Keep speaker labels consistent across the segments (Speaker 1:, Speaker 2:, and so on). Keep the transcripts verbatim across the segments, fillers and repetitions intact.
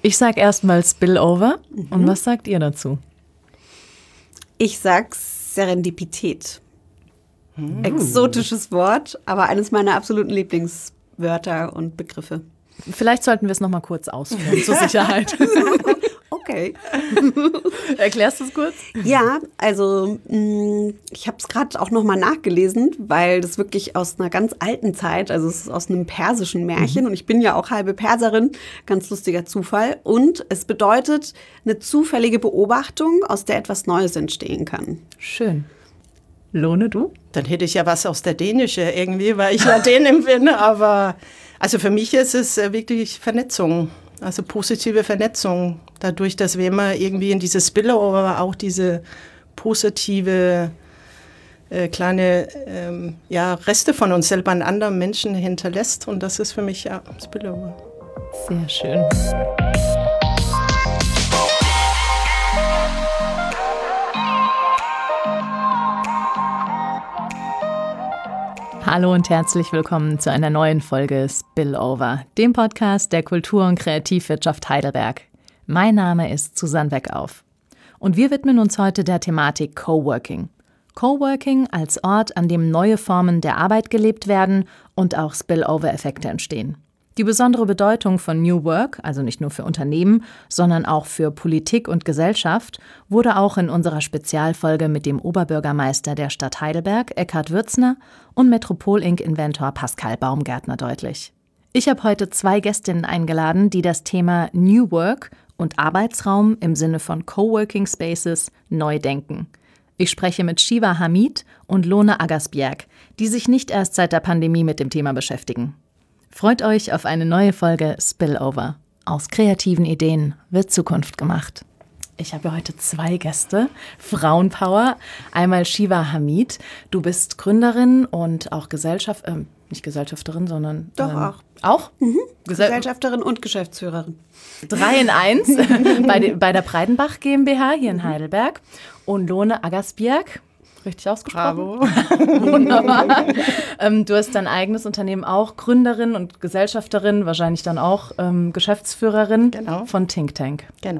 Speaker 1: Ich sag erstmal Spillover. Mhm. Und was sagt ihr dazu?
Speaker 2: Ich sag Serendipität. Mhm. Exotisches Wort, aber eines meiner absoluten Lieblingswörter und Begriffe.
Speaker 1: Vielleicht sollten wir es noch mal kurz ausführen, zur Sicherheit.
Speaker 2: Okay.
Speaker 1: Erklärst du es kurz?
Speaker 2: Ja, also mh, ich habe es gerade auch noch mal nachgelesen, weil das wirklich aus einer ganz alten Zeit, also es ist aus einem persischen Märchen mhm. und ich bin ja auch halbe Perserin, ganz lustiger Zufall. Und es bedeutet eine zufällige Beobachtung, aus der etwas Neues entstehen kann.
Speaker 1: Schön. Lone, du?
Speaker 3: Dann hätte ich ja was aus der Dänische irgendwie, weil ich ja Dänin bin, aber also für mich ist es wirklich Vernetzung. Also positive Vernetzung, dadurch, dass wir immer irgendwie in dieses Spillover, aber auch diese positive äh, kleine ähm, ja, Reste von uns selber an anderen Menschen hinterlässt. Und das ist für mich ja Spillover.
Speaker 1: Sehr schön. Hallo und herzlich willkommen zu einer neuen Folge Spillover, dem Podcast der Kultur- und Kreativwirtschaft Heidelberg. Mein Name ist Susanne Weckauf und wir widmen uns heute der Thematik Coworking. Coworking als Ort, an dem neue Formen der Arbeit gelebt werden und auch Spillover-Effekte entstehen. Die besondere Bedeutung von New Work, also nicht nur für Unternehmen, sondern auch für Politik und Gesellschaft, wurde auch in unserer Spezialfolge mit dem Oberbürgermeister der Stadt Heidelberg, Eckhard Würzner, und Metropol-Inc.-Inventor Pascal Baumgärtner deutlich. Ich habe heute zwei Gästinnen eingeladen, die das Thema New Work und Arbeitsraum im Sinne von Coworking Spaces neu denken. Ich spreche mit Shiva Hamid und Lone Aggasbjerg, die sich nicht erst seit der Pandemie mit dem Thema beschäftigen. Freut euch auf eine neue Folge Spillover. Aus kreativen Ideen wird Zukunft gemacht. Ich habe heute zwei Gäste, Frauenpower. Einmal Shiva Hamid. Du bist Gründerin und auch Gesellschaft, äh, nicht Gesellschafterin, sondern...
Speaker 2: Doch,
Speaker 1: ähm,
Speaker 2: auch.
Speaker 1: Auch?
Speaker 2: Mhm. Gesell- Gesellschafterin und Geschäftsführerin.
Speaker 1: Drei in eins bei, de, bei der Breidenbach GmbH hier in Heidelberg. Und Lone Aggasbjerg. Richtig ausgesprochen?
Speaker 3: Bravo.
Speaker 1: Wunderbar. ähm, du hast dein eigenes Unternehmen auch, Gründerin und Gesellschafterin, wahrscheinlich dann auch ähm, Geschäftsführerin
Speaker 3: genau.
Speaker 1: von Think Tank.
Speaker 3: Genau.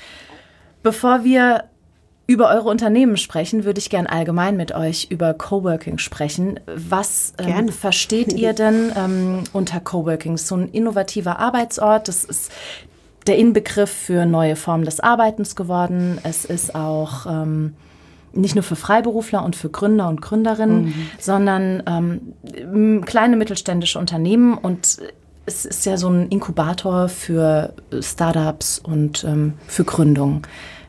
Speaker 1: Bevor wir über eure Unternehmen sprechen, würde ich gern allgemein mit euch über Coworking sprechen. Was ähm, versteht ihr denn ähm, unter Coworking? So ein innovativer Arbeitsort, das ist der Inbegriff für neue Formen des Arbeitens geworden. Es ist auch... Ähm, nicht nur für Freiberufler und für Gründer und Gründerinnen, mhm. sondern ähm, kleine mittelständische Unternehmen. Und es ist ja so ein Inkubator für Startups und ähm, für Gründung.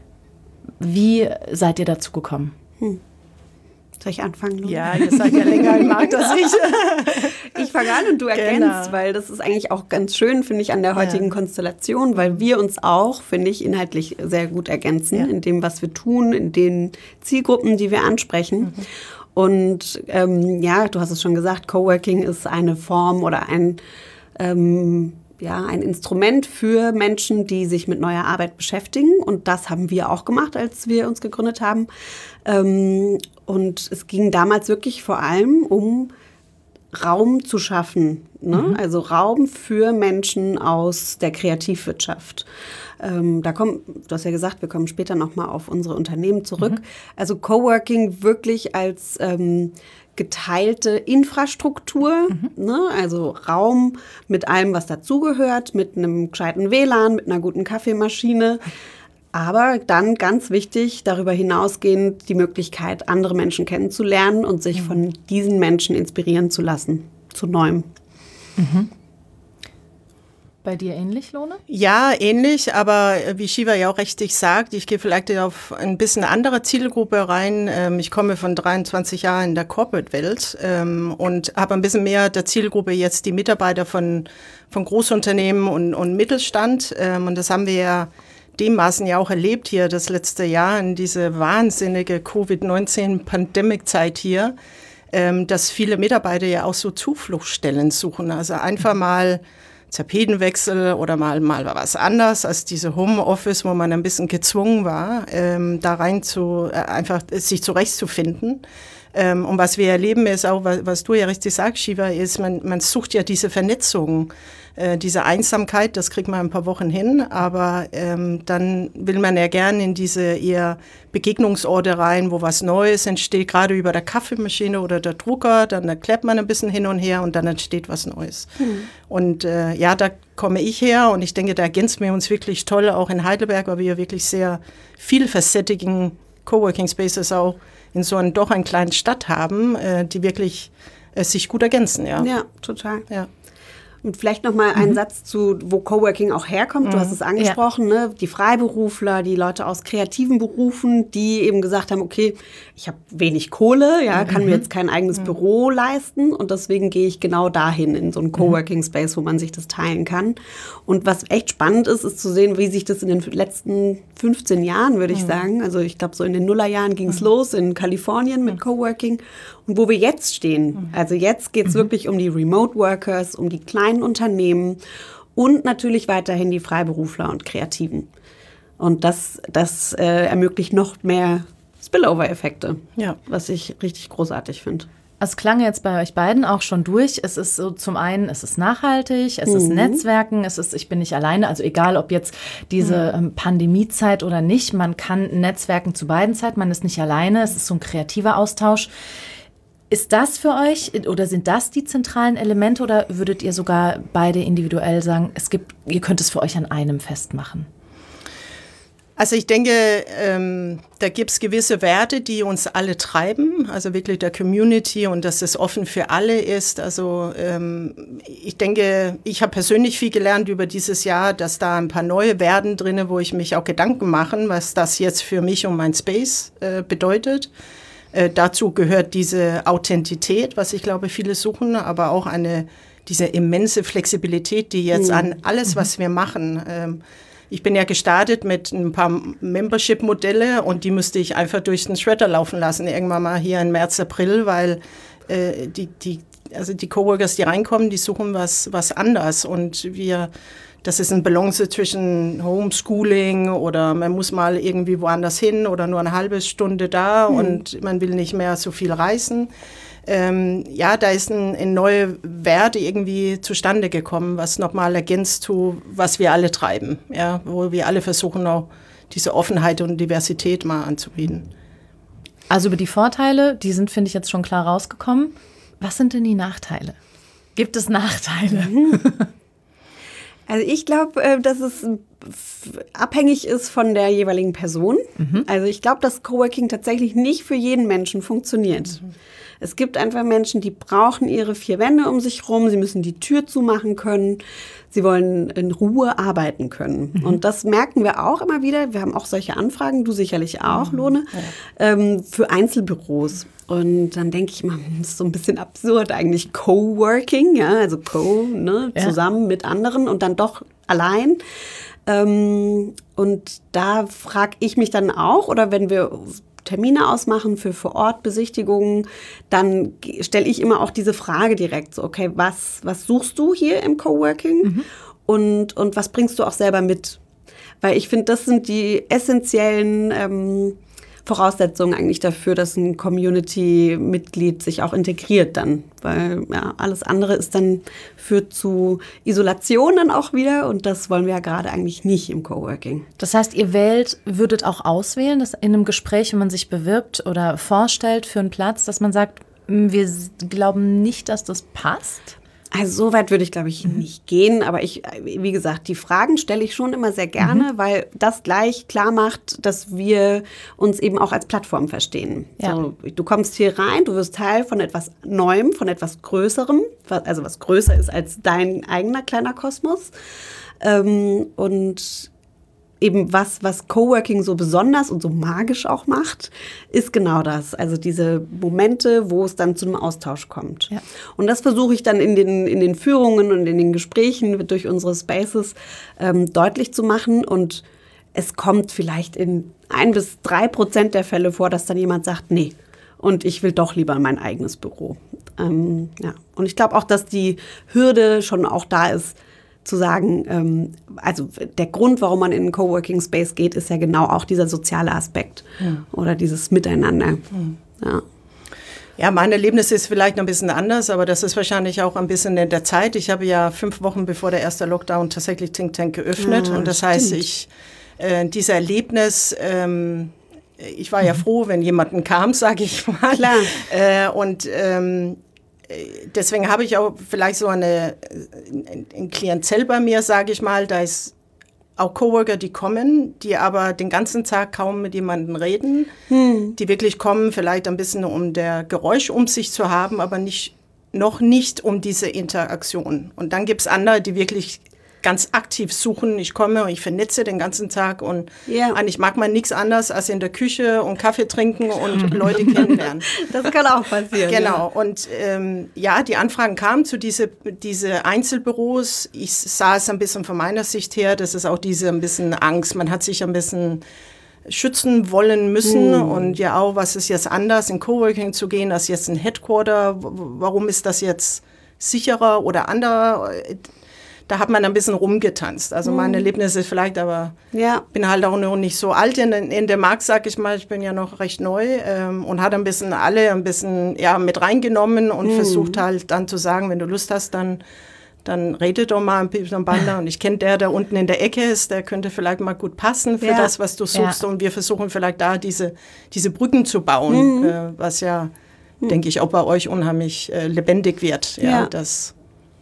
Speaker 1: Wie seid ihr dazu gekommen?
Speaker 2: Hm. Soll ich anfangen? Lone?
Speaker 3: Ja, ihr seid ja länger im Markt als ich.
Speaker 2: Ich fange an und du ergänzt, genau. Weil das ist eigentlich auch ganz schön, finde ich, an der heutigen ja. Konstellation, weil wir uns auch, finde ich, inhaltlich sehr gut ergänzen ja. in dem, was wir tun, in den Zielgruppen, die wir ansprechen. Mhm. Und ähm, ja, du hast es schon gesagt, Coworking ist eine Form oder ein... Ähm, ja, ein Instrument für Menschen, die sich mit neuer Arbeit beschäftigen. Und das haben wir auch gemacht, als wir uns gegründet haben. Ähm, und es ging damals wirklich vor allem um Raum zu schaffen. Ne? Mhm. Also Raum für Menschen aus der Kreativwirtschaft. Ähm, da kommen, du hast ja gesagt, wir kommen später nochmal auf unsere Unternehmen zurück. Mhm. Also Coworking wirklich als ähm, geteilte Infrastruktur, mhm. ne? Also Raum mit allem, was dazugehört, mit einem gescheiten W L A N, mit einer guten Kaffeemaschine. Aber dann ganz wichtig, darüber hinausgehend die Möglichkeit, andere Menschen kennenzulernen und sich mhm. von diesen Menschen inspirieren zu lassen, zu Neuem.
Speaker 1: Mhm. Bei dir ähnlich, Lone?
Speaker 3: Ja, ähnlich, aber wie Shiva ja auch richtig sagt, ich gehe vielleicht auf ein bisschen andere Zielgruppe rein. Ich komme von dreiundzwanzig Jahren in der Corporate-Welt und habe ein bisschen mehr der Zielgruppe jetzt die Mitarbeiter von, von Großunternehmen und, und Mittelstand. Und das haben wir ja demmaßen ja auch erlebt hier das letzte Jahr in diese wahnsinnige Covid neunzehn Pandemic-Zeit hier, dass viele Mitarbeiter ja auch so Zufluchtsstellen suchen. Also einfach mal Tapetenwechsel oder mal, mal was anders als diese Homeoffice, wo man ein bisschen gezwungen war, ähm, da rein zu, äh, einfach sich zurechtzufinden. Ähm, und was wir erleben ist auch, was, was du ja richtig sagst, Shiva, ist, man, man sucht ja diese Vernetzung. Äh, diese Einsamkeit, das kriegt man ein paar Wochen hin, aber ähm, dann will man ja gerne in diese eher Begegnungsorte rein, wo was Neues entsteht, gerade über der Kaffeemaschine oder der Drucker, dann erklärt man ein bisschen hin und her und dann entsteht was Neues. Mhm. Und äh, ja, da komme ich her und ich denke, da ergänzen wir uns wirklich toll, auch in Heidelberg, weil wir wirklich sehr vielfältigen Coworking Spaces auch in so einer doch einer kleinen Stadt haben, äh, die wirklich äh, sich gut ergänzen. Ja,
Speaker 2: ja total.
Speaker 3: Ja.
Speaker 2: Und vielleicht noch mal ein mhm. Satz zu, wo Coworking auch herkommt. Mhm. Du hast es angesprochen, ja. ne? Die Freiberufler, die Leute aus kreativen Berufen, die eben gesagt haben, okay, ich habe wenig Kohle, ja, kann mhm. mir jetzt kein eigenes mhm. Büro leisten und deswegen gehe ich genau dahin in so einen Coworking Space, wo man sich das teilen kann. Und was echt spannend ist, ist zu sehen, wie sich das in den letzten fünfzehn Jahren, würde ich mhm. sagen, also ich glaube so in den Nullerjahren ging es mhm. los in Kalifornien mit Coworking und wo wir jetzt stehen. Mhm. Also jetzt geht es mhm. wirklich um die Remote Workers, um die kleinen Unternehmen und natürlich weiterhin die Freiberufler und Kreativen. Und das, das äh, ermöglicht noch mehr Spillover-Effekte, ja. was ich richtig großartig finde.
Speaker 1: Es klang jetzt bei euch beiden auch schon durch. Es ist so zum einen, es ist nachhaltig, es mhm. ist Netzwerken, es ist, ich bin nicht alleine. Also egal, ob jetzt diese mhm. ähm, Pandemiezeit oder nicht, man kann netzwerken zu beiden Zeiten, man ist nicht alleine, es ist so ein kreativer Austausch. Ist das für euch oder sind das die zentralen Elemente oder würdet ihr sogar beide individuell sagen, es gibt, ihr könnt es für euch an einem festmachen?
Speaker 3: Also ich denke, ähm, da gibt es gewisse Werte, die uns alle treiben, also wirklich der Community und dass es offen für alle ist. Also ähm, ich denke, ich habe persönlich viel gelernt über dieses Jahr, dass da ein paar neue Werte drin, wo ich mich auch Gedanken mache, was das jetzt für mich und mein Space äh, bedeutet. Äh, dazu gehört diese Authentität, was ich glaube, viele suchen, aber auch eine diese immense Flexibilität, die jetzt mhm. an alles, was wir machen. Ähm, ich bin ja gestartet mit ein paar Membership-Modelle und die musste ich einfach durch den Shredder laufen lassen, irgendwann mal hier im März, April, weil äh, die, die, also die Coworkers, die reinkommen, die suchen was, was anders und wir das ist ein Balance zwischen Homeschooling oder man muss mal irgendwie woanders hin oder nur eine halbe Stunde da mhm. und man will nicht mehr so viel reisen. Ähm, ja, da ist ein, ein neuer Wert irgendwie zustande gekommen, was nochmal ergänzt zu, was wir alle treiben, ja, wo wir alle versuchen auch diese Offenheit und Diversität mal anzubieten.
Speaker 1: Also über die Vorteile, die sind, finde ich, jetzt schon klar rausgekommen. Was sind denn die Nachteile? Gibt es Nachteile?
Speaker 2: Mhm. Also ich glaube, dass es abhängig ist von der jeweiligen Person. Mhm. Also ich glaube, dass Coworking tatsächlich nicht für jeden Menschen funktioniert. Mhm. Es gibt einfach Menschen, die brauchen ihre vier Wände um sich rum, sie müssen die Tür zumachen können, sie wollen in Ruhe arbeiten können. Mhm. Und das merken wir auch immer wieder. Wir haben auch solche Anfragen, du sicherlich auch, mhm. Lone, ja. ähm, für Einzelbüros. Und dann denke ich immer, das ist so ein bisschen absurd eigentlich, Coworking, ja, also Co, ne, ja. zusammen mit anderen und dann doch allein. Ähm, und da frage ich mich dann auch, oder wenn wir Termine ausmachen für Vor-Ort-Besichtigungen, dann stelle ich immer auch diese Frage direkt so, okay, was, was suchst du hier im Coworking mhm. und, und was bringst du auch selber mit? Weil ich finde, das sind die essentiellen ähm, Voraussetzungen eigentlich dafür, dass ein Community-Mitglied sich auch integriert dann. Weil ja, alles andere ist dann, führt zu Isolation dann auch wieder und das wollen wir ja gerade eigentlich nicht im Coworking.
Speaker 1: Das heißt, ihr wählt, würdet auch auswählen, dass in einem Gespräch, wenn man sich bewirbt oder vorstellt für einen Platz, dass man sagt, wir glauben nicht, dass das passt?
Speaker 2: Also so weit würde ich, glaube ich, nicht gehen. Aber ich, wie gesagt, die Fragen stelle ich schon immer sehr gerne, mhm. weil das gleich klar macht, dass wir uns eben auch als Plattform verstehen. Ja. So, du kommst hier rein, du wirst Teil von etwas Neuem, von etwas Größerem, also was größer ist als dein eigener kleiner Kosmos. Ähm, und eben was, was Coworking so besonders und so magisch auch macht, ist genau das. Also diese Momente, wo es dann zu einem Austausch kommt. Ja. Und das versuche ich dann in den, in den Führungen und in den Gesprächen durch unsere Spaces ähm, deutlich zu machen. Und es kommt vielleicht in ein bis drei Prozent der Fälle vor, dass dann jemand sagt, nee, und ich will doch lieber mein eigenes Büro. Ähm, ja. Und ich glaube auch, dass die Hürde schon auch da ist, zu sagen, ähm, also der Grund, warum man in einen Coworking Space geht, ist ja genau auch dieser soziale Aspekt ja. oder dieses Miteinander. Mhm. Ja.
Speaker 3: Ja, mein Erlebnis ist vielleicht noch ein bisschen anders, aber das ist wahrscheinlich auch ein bisschen in der Zeit. Ich habe ja fünf Wochen bevor der erste Lockdown tatsächlich Think Tank geöffnet. Ja, und das stimmt. heißt, ich äh, dieses Erlebnis, ähm, ich war ja froh, wenn jemanden kam, sage ich mal.
Speaker 2: Klar.
Speaker 3: Äh, und ähm, deswegen habe ich auch vielleicht so eine, ein, ein Klientel bei mir, sage ich mal, da ist auch Coworker, die kommen, die aber den ganzen Tag kaum mit jemandem reden, hm. die wirklich kommen, vielleicht ein bisschen um der Geräusch um sich zu haben, aber nicht, noch nicht um diese Interaktion. Und dann gibt es andere, die wirklich ganz aktiv suchen. Ich komme und ich vernetze den ganzen Tag und yeah. eigentlich mag man nichts anderes als in der Küche und Kaffee trinken und Leute kennenlernen.
Speaker 2: Das kann auch passieren.
Speaker 3: Genau. Ja. Und ähm, ja, die Anfragen kamen zu diese, diese Einzelbüros. Ich sah es ein bisschen von meiner Sicht her, das ist auch diese ein bisschen Angst. Man hat sich ein bisschen schützen wollen müssen hm. und ja auch, was ist jetzt anders, in Coworking zu gehen, als jetzt ein Headquarter. Warum ist das jetzt sicherer oder anderer? Da hat man ein bisschen rumgetanzt. Also mein Erlebnis ist vielleicht, aber ja. bin halt auch noch nicht so alt in, in der Markt, sag ich mal. Ich bin ja noch recht neu ähm, und hat ein bisschen alle ein bisschen ja, mit reingenommen und mhm. versucht halt dann zu sagen, wenn du Lust hast, dann, dann rede doch mal ein bisschen Bander. Und ich kenne der, der unten in der Ecke ist, der könnte vielleicht mal gut passen für ja. das, was du suchst. Ja. Und wir versuchen vielleicht da diese, diese Brücken zu bauen, mhm. äh, was ja, mhm. denke ich, auch bei euch unheimlich äh, lebendig wird. Ja,
Speaker 1: ja.
Speaker 3: das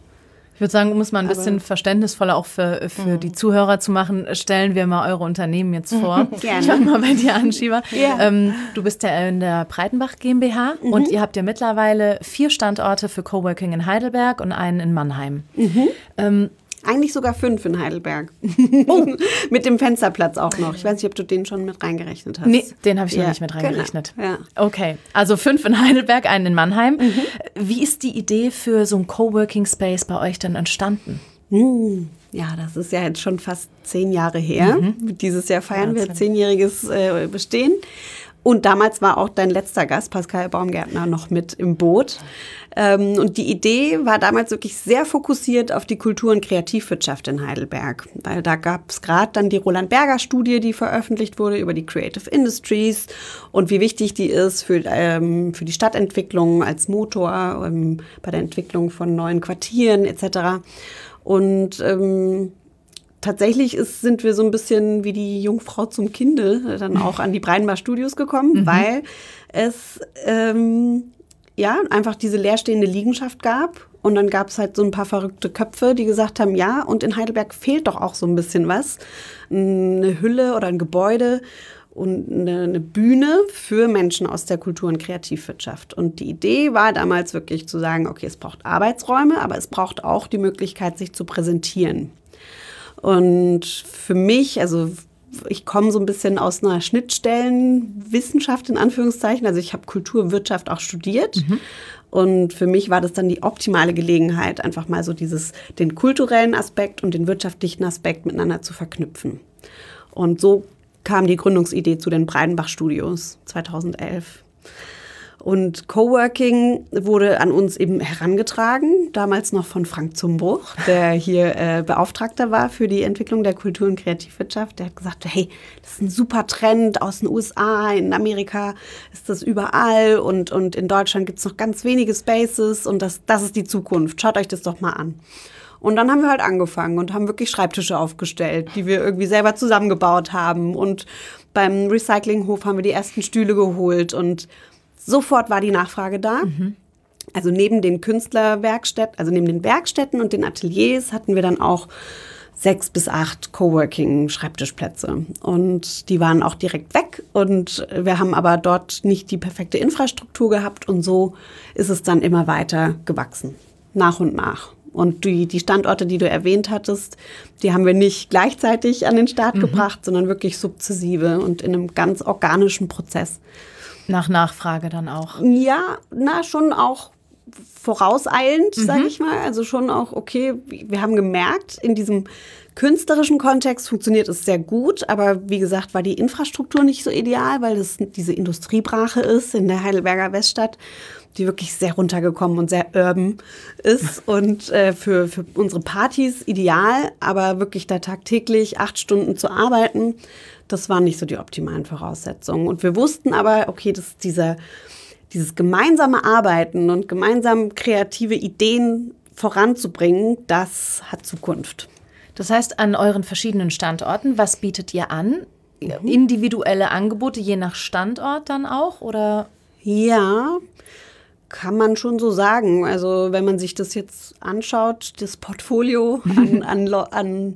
Speaker 1: Ich würde sagen, um es mal ein bisschen Aber verständnisvoller auch für, für mhm. die Zuhörer zu machen, stellen wir mal eure Unternehmen jetzt vor.
Speaker 2: Gerne.
Speaker 1: Ich fange mal bei dir an, Shiva. Ja. Ähm, du bist ja in der Breitenbach GmbH mhm. und ihr habt ja mittlerweile vier Standorte für Coworking in Heidelberg und einen in Mannheim.
Speaker 2: Mhm.
Speaker 1: Ähm,
Speaker 2: Eigentlich sogar fünf in Heidelberg. Oh. Mit dem Fensterplatz auch noch. Ich weiß nicht, ob du den schon mit reingerechnet hast.
Speaker 1: Nee, den habe ich ja. noch nicht mit reingerechnet.
Speaker 2: Genau. Ja.
Speaker 1: Okay, also fünf in Heidelberg, einen in Mannheim. Mhm. Wie ist die Idee für so ein Coworking Space bei euch denn entstanden?
Speaker 2: Mhm. Ja, das ist ja jetzt schon fast zehn Jahre her. Mhm. Dieses Jahr feiern Wahnsinn. wir zehnjähriges äh, Bestehen. Und damals war auch dein letzter Gast, Pascal Baumgärtner, noch mit im Boot. Ähm, und die Idee war damals wirklich sehr fokussiert auf die Kultur- und Kreativwirtschaft in Heidelberg. Weil da gab es gerade dann die Roland-Berger-Studie, die veröffentlicht wurde über die Creative Industries und wie wichtig die ist für, ähm, für die Stadtentwicklung als Motor, ähm, bei der Entwicklung von neuen Quartieren et cetera. Und ähm, tatsächlich ist, sind wir so ein bisschen wie die Jungfrau zum Kinde dann auch an die Breitenbach Studios gekommen, mhm. weil es ähm, ja einfach diese leerstehende Liegenschaft gab. Und dann gab es halt so ein paar verrückte Köpfe, die gesagt haben, ja, und in Heidelberg fehlt doch auch so ein bisschen was. Eine Hülle oder ein Gebäude und eine, eine Bühne für Menschen aus der Kultur- und Kreativwirtschaft. Und die Idee war damals wirklich zu sagen, okay, es braucht Arbeitsräume, aber es braucht auch die Möglichkeit, sich zu präsentieren. Und für mich, also ich komme so ein bisschen aus einer Schnittstellenwissenschaft in Anführungszeichen, also ich habe Kulturwirtschaft auch studiert mhm. und für mich war das dann die optimale Gelegenheit, einfach mal so dieses, den kulturellen Aspekt und den wirtschaftlichen Aspekt miteinander zu verknüpfen. Und so kam die Gründungsidee zu den Breitenbach Studios zweitausendelf. Und Coworking wurde an uns eben herangetragen, damals noch von Frank Zumbruch, der hier äh, Beauftragter war für die Entwicklung der Kultur- und Kreativwirtschaft. Der hat gesagt, hey, das ist ein super Trend aus den U S A, in Amerika ist das überall und, und in Deutschland gibt es noch ganz wenige Spaces und das, das ist die Zukunft. Schaut euch das doch mal an. Und dann haben wir halt angefangen und haben wirklich Schreibtische aufgestellt, die wir irgendwie selber zusammengebaut haben. Und beim Recyclinghof haben wir die ersten Stühle geholt und sofort war die Nachfrage da. Mhm. Also neben den Künstlerwerkstätten, also neben den Werkstätten und den Ateliers hatten wir dann auch sechs bis acht Coworking-Schreibtischplätze. Und die waren auch direkt weg. Und wir haben aber dort nicht die perfekte Infrastruktur gehabt. Und so ist es dann immer weiter gewachsen, nach und nach. Und die, die Standorte, die du erwähnt hattest, die haben wir nicht gleichzeitig an den Start mhm. gebracht, sondern wirklich sukzessive und in einem ganz organischen Prozess.
Speaker 1: Nach Nachfrage dann auch?
Speaker 2: Ja, na, schon auch vorauseilend, mhm. sage ich mal. Also schon auch, okay, wir haben gemerkt, in diesem künstlerischen Kontext funktioniert es sehr gut. Aber wie gesagt, war die Infrastruktur nicht so ideal, weil das diese Industriebrache ist in der Heidelberger Weststadt, die wirklich sehr runtergekommen und sehr urban ist. Und äh, für, für unsere Partys ideal, aber wirklich da tagtäglich acht Stunden zu arbeiten, das waren nicht so die optimalen Voraussetzungen. Und wir wussten aber, okay, dass dieser, dieses gemeinsame Arbeiten und gemeinsam kreative Ideen voranzubringen, das hat Zukunft.
Speaker 1: Das heißt, an euren verschiedenen Standorten, was bietet ihr an? Mhm. Individuelle Angebote, je nach Standort dann auch, oder?
Speaker 2: Ja, kann man schon so sagen. Also wenn man sich das jetzt anschaut, das Portfolio an, an, an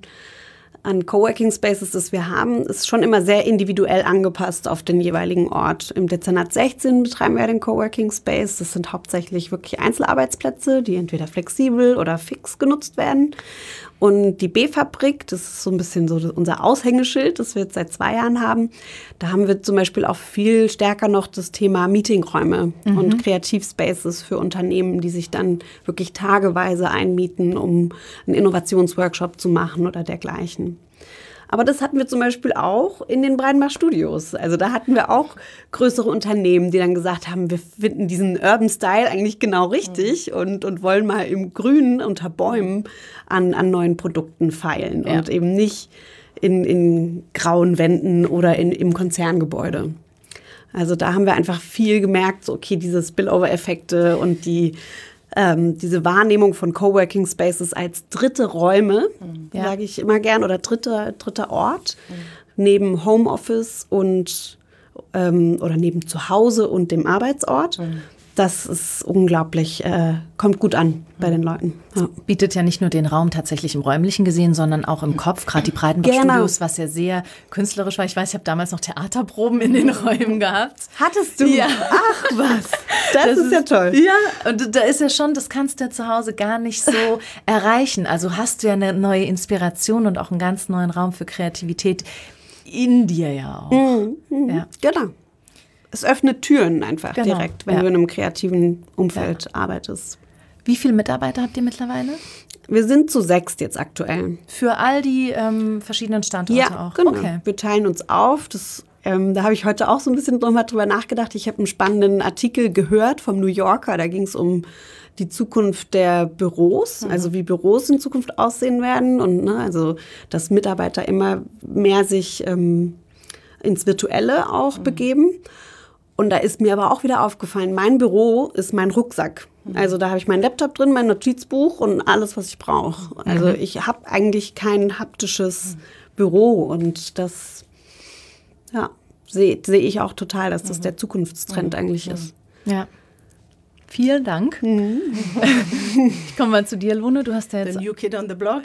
Speaker 2: an Coworking Spaces, das wir haben, ist schon immer sehr individuell angepasst auf den jeweiligen Ort. Im Dezernat sechzehn betreiben wir den Coworking Space. Das sind hauptsächlich wirklich Einzelarbeitsplätze, die entweder flexibel oder fix genutzt werden. Und die B-Fabrik, das ist so ein bisschen so unser Aushängeschild, das wir jetzt seit zwei Jahren haben. Da haben wir zum Beispiel auch viel stärker noch das Thema Meetingräume mhm. und Kreativspaces für Unternehmen, die sich dann wirklich tageweise einmieten, um einen Innovationsworkshop zu machen oder dergleichen. Aber das hatten wir zum Beispiel auch in den Breidenbach Studios. Also da hatten wir auch größere Unternehmen, die dann gesagt haben, wir finden diesen Urban Style eigentlich genau richtig mhm. und, und wollen mal im Grünen unter Bäumen an, an neuen Produkten feilen ja. und eben nicht in, in grauen Wänden oder in, im Konzerngebäude. Also da haben wir einfach viel gemerkt, so okay, diese Spillover-Effekte und die Ähm, diese Wahrnehmung von Coworking Spaces als dritte Räume, ja. sage ich immer gern, oder dritter, dritter Ort, mhm. neben Homeoffice und ähm, oder neben Zuhause und dem Arbeitsort. Mhm. Das ist unglaublich, äh, kommt gut an bei den Leuten. Ja.
Speaker 1: Bietet ja nicht nur den Raum tatsächlich im Räumlichen gesehen, sondern auch im Kopf, gerade die Breidenbach-Studios, was ja sehr künstlerisch war. Ich weiß, ich habe damals noch Theaterproben in den Räumen gehabt.
Speaker 2: Hattest du?
Speaker 1: Ja.
Speaker 2: Ach was, das, das ist ja toll.
Speaker 1: Ja, und da ist ja schon, das kannst du ja zu Hause gar nicht so erreichen. Also hast du ja eine neue Inspiration und auch einen ganz neuen Raum für Kreativität in dir ja auch.
Speaker 2: Mhm, mhm. Ja. Genau. Es öffnet Türen einfach genau. direkt, wenn ja. du in einem kreativen Umfeld ja. arbeitest.
Speaker 1: Wie viele Mitarbeiter habt ihr mittlerweile?
Speaker 2: Wir sind zu sechst jetzt aktuell.
Speaker 1: Für all die ähm, verschiedenen Standorte
Speaker 2: ja,
Speaker 1: auch?
Speaker 2: Genau.
Speaker 1: Okay.
Speaker 2: Wir teilen uns auf. Das, ähm, da habe ich heute auch so ein bisschen drüber, drüber nachgedacht. Ich habe einen spannenden Artikel gehört vom New Yorker. Da ging es um die Zukunft der Büros, mhm. also wie Büros in Zukunft aussehen werden. Und ne, also, dass Mitarbeiter immer mehr sich ähm, ins Virtuelle auch mhm. begeben. Und da ist mir aber auch wieder aufgefallen, mein Büro ist mein Rucksack. Also da habe ich meinen Laptop drin, mein Notizbuch und alles, was ich brauche. Also mhm. ich habe eigentlich kein haptisches mhm. Büro. Und das ja, sehe seh ich auch total, dass das mhm. der Zukunftstrend mhm. eigentlich ist.
Speaker 1: Ja. Vielen Dank. Mhm. Ich komme mal zu dir, Lone. Du hast ja jetzt...
Speaker 3: The new kid on the block.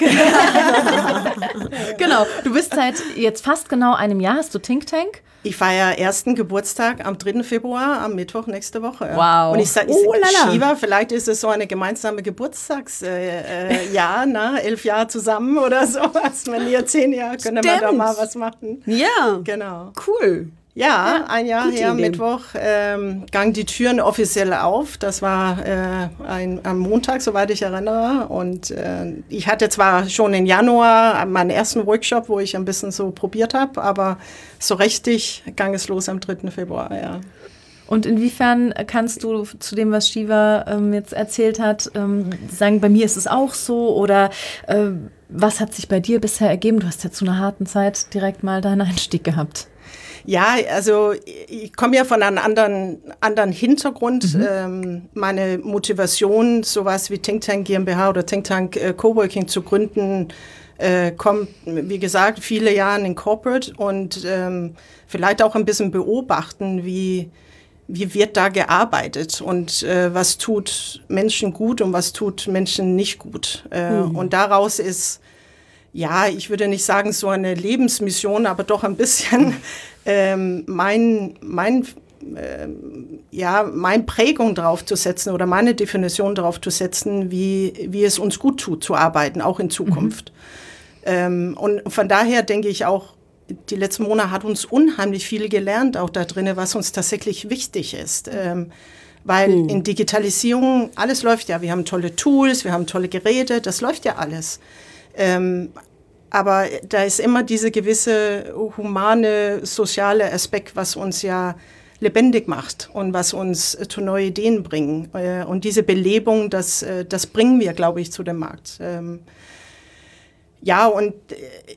Speaker 1: Genau. Du bist seit jetzt fast genau einem Jahr, hast du Think Tank?
Speaker 3: Ich feiere ersten Geburtstag am dritten Februar, am Mittwoch nächste Woche.
Speaker 1: Wow.
Speaker 3: Und ich sage, oh, Shiva, vielleicht ist es so eine gemeinsame Geburtstagsjahr, äh, äh, ne? Elf Jahre zusammen oder sowas. Wenn ihr zehn Jahre, können wir da mal was machen.
Speaker 2: Ja,
Speaker 3: genau.
Speaker 2: Cool.
Speaker 3: Ja, ja, ein Jahr her, Idee. Mittwoch, ähm, gang die Türen offiziell auf. Das war äh, ein, am Montag, soweit ich erinnere. Und äh, ich hatte zwar schon im Januar meinen ersten Workshop, wo ich ein bisschen so probiert habe, aber so richtig gang es los am dritten Februar, ja.
Speaker 1: Und inwiefern kannst du zu dem, was Shiva ähm, jetzt erzählt hat, ähm, sagen, bei mir ist es auch so? Oder äh, was hat sich bei dir bisher ergeben? Du hast ja zu einer harten Zeit direkt mal deinen Einstieg gehabt.
Speaker 3: Ja, also ich komme ja von einem anderen, anderen Hintergrund. Mhm. Ähm, meine Motivation, sowas wie Think Tank GmbH oder Think Tank äh, Coworking zu gründen, äh, kommt, wie gesagt, viele Jahre in Corporate und ähm, vielleicht auch ein bisschen beobachten, wie, wie wird da gearbeitet und äh, was tut Menschen gut und was tut Menschen nicht gut. Äh, mhm. Und daraus ist, ja, ich würde nicht sagen so eine Lebensmission, aber doch ein bisschen ähm, mein, mein, äh, ja, meine Prägung drauf zu setzen oder meine Definition drauf zu setzen, wie, wie es uns gut tut zu arbeiten, auch in Zukunft. Mhm. Ähm, und von daher denke ich auch, die letzten Monate hat uns unheimlich viel gelernt, auch da drin, was uns tatsächlich wichtig ist. Ähm, weil mhm. in Digitalisierung, alles läuft ja, wir haben tolle Tools, wir haben tolle Geräte, das läuft ja alles. Ähm, aber da ist immer diese gewisse humane, soziale Aspekt, was uns ja lebendig macht und was uns äh, zu neuen Ideen bringt. Äh, und diese Belebung, das, äh, das bringen wir, glaube ich, zu dem Markt. Ähm, ja, und äh,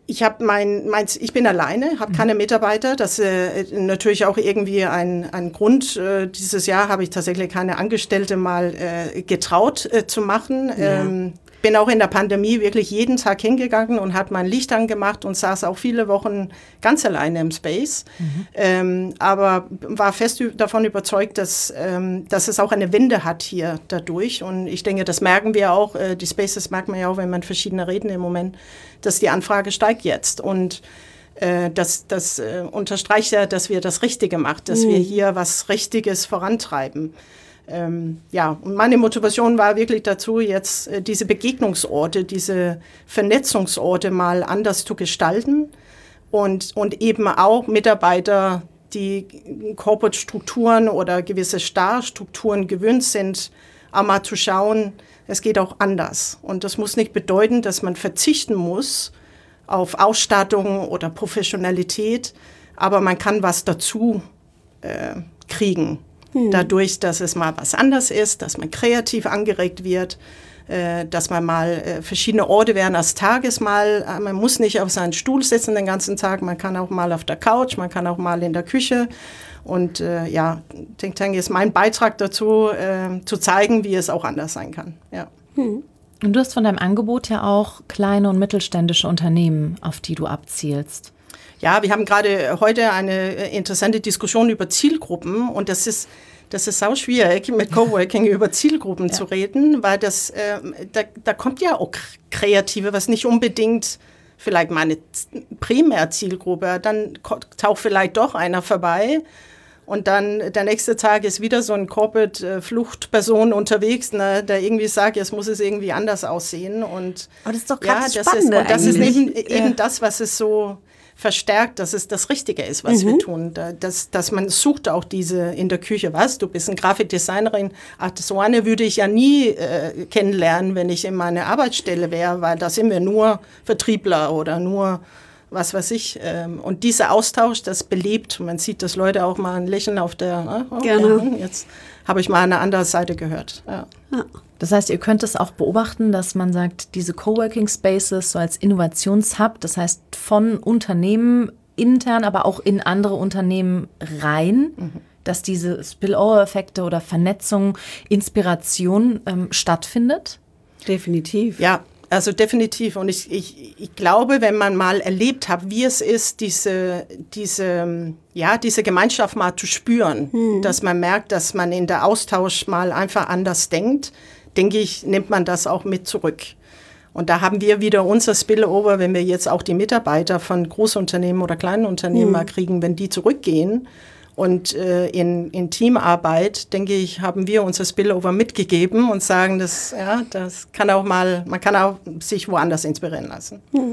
Speaker 3: Ich habe mein, mein, ich bin alleine, habe keine Mitarbeiter. Das äh, natürlich auch irgendwie ein, ein Grund. Äh, dieses Jahr habe ich tatsächlich keine Angestellte mal äh, getraut äh, zu machen. Ja. Ähm, bin auch in der Pandemie wirklich jeden Tag hingegangen und hat mein Licht angemacht und saß auch viele Wochen ganz alleine im Space. Mhm. Ähm, aber war fest davon überzeugt, dass, ähm, dass es auch eine Wende hat hier dadurch. Und ich denke, das merken wir auch. Äh, die Spaces merkt man ja auch, wenn man verschiedene reden im Moment, dass die Anfrage steigt jetzt. Und äh, das, das äh, unterstreicht ja, dass wir das Richtige machen, dass mhm. wir hier was Richtiges vorantreiben. Ähm, ja, und meine Motivation war wirklich dazu, jetzt äh, diese Begegnungsorte, diese Vernetzungsorte mal anders zu gestalten und, und eben auch Mitarbeiter, die Corporate-Strukturen oder gewisse Starrstrukturen gewöhnt sind, auch mal zu schauen, es geht auch anders. Und das muss nicht bedeuten, dass man verzichten muss auf Ausstattung oder Professionalität, aber man kann was dazu äh, kriegen. Hm. Dadurch, dass es mal was anders ist, dass man kreativ angeregt wird, äh, dass man mal äh, verschiedene Orte während des Tages mal, äh, man muss nicht auf seinen Stuhl sitzen den ganzen Tag, man kann auch mal auf der Couch, man kann auch mal in der Küche. Und äh, ja, Think Tank ist mein Beitrag dazu, äh, zu zeigen, wie es auch anders sein kann. Ja.
Speaker 1: Hm. Und du hast von deinem Angebot ja auch kleine und mittelständische Unternehmen, auf die du abzielst.
Speaker 3: Ja, wir haben gerade heute eine interessante Diskussion über Zielgruppen und das ist, das ist sau schwierig, mit Coworking über Zielgruppen ja. zu reden, weil das, äh, da, da kommt ja auch Kreative, was nicht unbedingt vielleicht meine Primärzielgruppe, dann taucht vielleicht doch einer vorbei und dann der nächste Tag ist wieder so ein Corporate-Fluchtperson unterwegs, ne, der irgendwie sagt, jetzt muss es irgendwie anders aussehen. Und
Speaker 2: aber das ist doch gerade
Speaker 3: ja,
Speaker 2: das Spannende.
Speaker 3: Und das ist eben, eben das, was es so verstärkt, dass es das Richtige ist, was mhm. wir tun. Dass, dass man sucht auch diese in der Küche, was, du bist eine Grafikdesignerin, ach, so eine würde ich ja nie äh, kennenlernen, wenn ich in meiner Arbeitsstelle wäre, weil da sind wir nur Vertriebler oder nur was weiß ich. Ähm, und dieser Austausch, das belebt. Man sieht, dass Leute auch mal ein Lächeln auf der, oh,
Speaker 2: Gerne.
Speaker 3: Ja, jetzt habe ich mal eine andere Seite gehört. Ja.
Speaker 1: Ja. Das heißt, ihr könnt es auch beobachten, dass man sagt, diese Coworking Spaces so als Innovationshub, das heißt von Unternehmen intern, aber auch in andere Unternehmen rein, mhm. dass diese Spillover-Effekte oder Vernetzung, Inspiration ähm, stattfindet?
Speaker 2: Definitiv.
Speaker 3: Ja, also definitiv. Und ich, ich, ich glaube, wenn man mal erlebt hat, wie es ist, diese, diese, ja, diese Gemeinschaft mal zu spüren, mhm. dass man merkt, dass man in der Austausch mal einfach anders denkt, denke ich, nimmt man das auch mit zurück. Und da haben wir wieder unser Spillover, wenn wir jetzt auch die Mitarbeiter von Großunternehmen oder kleinen Unternehmen mhm. mal kriegen, wenn die zurückgehen. Und äh, in, in Teamarbeit, denke ich, haben wir unser Spillover mitgegeben und sagen, dass, ja, das kann auch mal, man kann auch sich woanders inspirieren lassen. Mhm.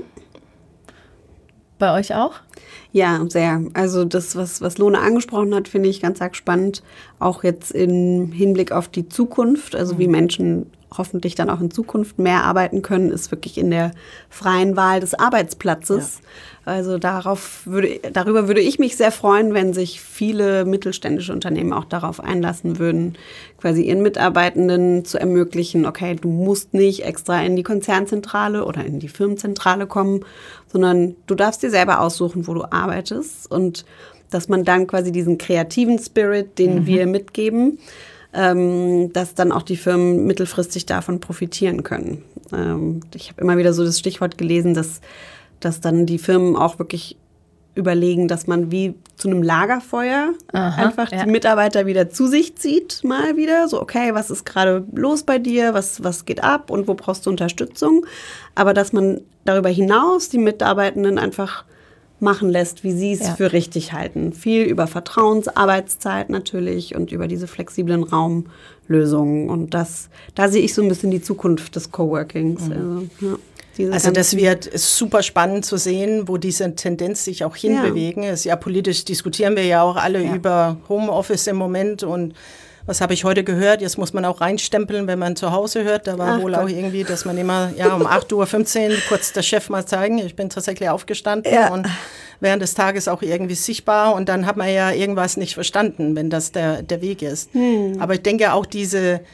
Speaker 1: Bei euch auch?
Speaker 2: Ja, sehr. Also das, was, was Lone angesprochen hat, finde ich ganz arg spannend. Auch jetzt im Hinblick auf die Zukunft, also mhm. wie Menschen hoffentlich dann auch in Zukunft mehr arbeiten können, ist wirklich in der freien Wahl des Arbeitsplatzes. Ja. Also darauf würde, darüber würde ich mich sehr freuen, wenn sich viele mittelständische Unternehmen auch darauf einlassen würden, quasi ihren Mitarbeitenden zu ermöglichen, okay, du musst nicht extra in die Konzernzentrale oder in die Firmenzentrale kommen, sondern du darfst dir selber aussuchen, wo du arbeitest und dass man dann quasi diesen kreativen Spirit, den mhm. wir mitgeben, ähm, dass dann auch die Firmen mittelfristig davon profitieren können. Ähm, ich habe immer wieder so das Stichwort gelesen, dass, dass dann die Firmen auch wirklich überlegen, dass man wie zu einem Lagerfeuer Aha, einfach ja. die Mitarbeiter wieder zu sich zieht, mal wieder. So, okay, was ist gerade los bei dir, was, was geht ab und wo brauchst du Unterstützung? Aber dass man darüber hinaus die Mitarbeitenden einfach machen lässt, wie sie es ja. für richtig halten. Viel über Vertrauensarbeitszeit natürlich und über diese flexiblen Raumlösungen. Und das, da sehe ich so ein bisschen die Zukunft des Coworkings.
Speaker 3: Mhm. Also, ja. Also das wird super spannend zu sehen, wo diese Tendenz sich auch hinbewegen. Ja. Ja, politisch diskutieren wir ja auch alle ja. über Homeoffice im Moment und was habe ich heute gehört? Jetzt muss man auch reinstempeln, wenn man zu Hause hört. Da war Ach wohl Gott. auch irgendwie, dass man immer ja um acht Uhr fünfzehn kurz der Chef mal zeigen. Ich bin tatsächlich aufgestanden ja. und während des Tages auch irgendwie sichtbar. Und dann hat man ja irgendwas nicht verstanden, wenn das der, der Weg ist. Hm. Aber ich denke auch diese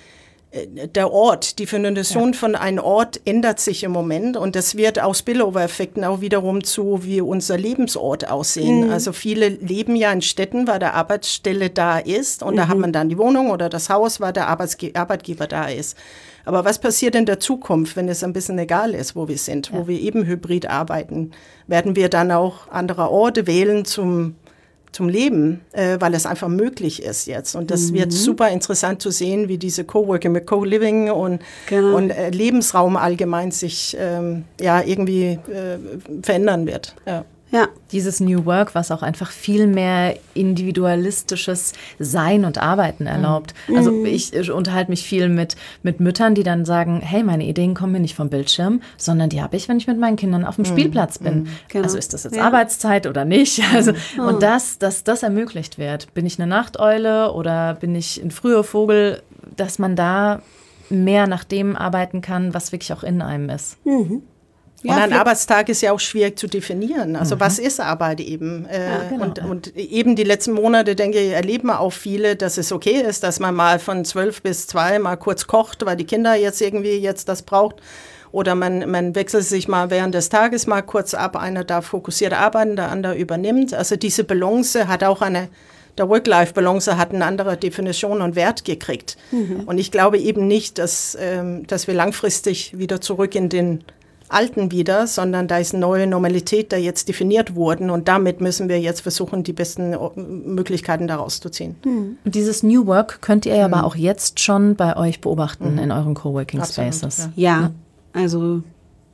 Speaker 3: der Ort, die Definition ja. von einem Ort ändert sich im Moment und das wird aus Spillover-Effekten auch wiederum zu, wie unser Lebensort aussehen. Mhm. Also viele leben ja in Städten, weil der Arbeitsstelle da ist und mhm. da hat man dann die Wohnung oder das Haus, weil der Arbeitsge- Arbeitgeber da ist. Aber was passiert in der Zukunft, wenn es ein bisschen egal ist, wo wir sind, ja. wo wir eben hybrid arbeiten? Werden wir dann auch andere Orte wählen zum zum Leben, äh, weil es einfach möglich ist jetzt. Und das mhm. wird super interessant zu sehen, wie diese Coworking mit Co-Living und, genau. und äh, Lebensraum allgemein sich ähm, ja, irgendwie äh, verändern wird. Ja.
Speaker 1: Ja, dieses New Work, was auch einfach viel mehr individualistisches Sein und Arbeiten erlaubt. Mhm. Also ich, ich unterhalte mich viel mit, mit Müttern, die dann sagen, hey, meine Ideen kommen mir nicht vom Bildschirm, sondern die habe ich, wenn ich mit meinen Kindern auf dem mhm. Spielplatz bin. Mhm. Genau. Also ist das jetzt ja. Arbeitszeit oder nicht? Also, mhm. Und das, dass das ermöglicht wird. Bin ich eine Nachteule oder bin ich ein früher Vogel, dass man da mehr nach dem arbeiten kann, was wirklich auch in einem ist.
Speaker 3: Mhm. Ja, und ein Arbeitstag ist ja auch schwierig zu definieren. Also mhm. was ist Arbeit eben? Äh, ja, genau. und, und eben die letzten Monate, denke ich, erleben wir auch viele, dass es okay ist, dass man mal von zwölf bis zwei mal kurz kocht, weil die Kinder jetzt irgendwie jetzt das braucht. Oder man, man wechselt sich mal während des Tages mal kurz ab. Einer darf fokussiert arbeiten, der andere übernimmt. Also diese Balance hat auch eine, der Work-Life-Balance hat eine andere Definition und Wert gekriegt. Mhm. Und ich glaube eben nicht, dass, ähm, dass wir langfristig wieder zurück in den Alten wieder, sondern da ist eine neue Normalität, da jetzt definiert wurden und damit müssen wir jetzt versuchen, die besten Möglichkeiten daraus zu ziehen.
Speaker 1: Mhm. Und dieses New Work könnt ihr mhm. aber auch jetzt schon bei euch beobachten mhm. in euren Coworking Absolut, Spaces.
Speaker 2: Ja. ja, also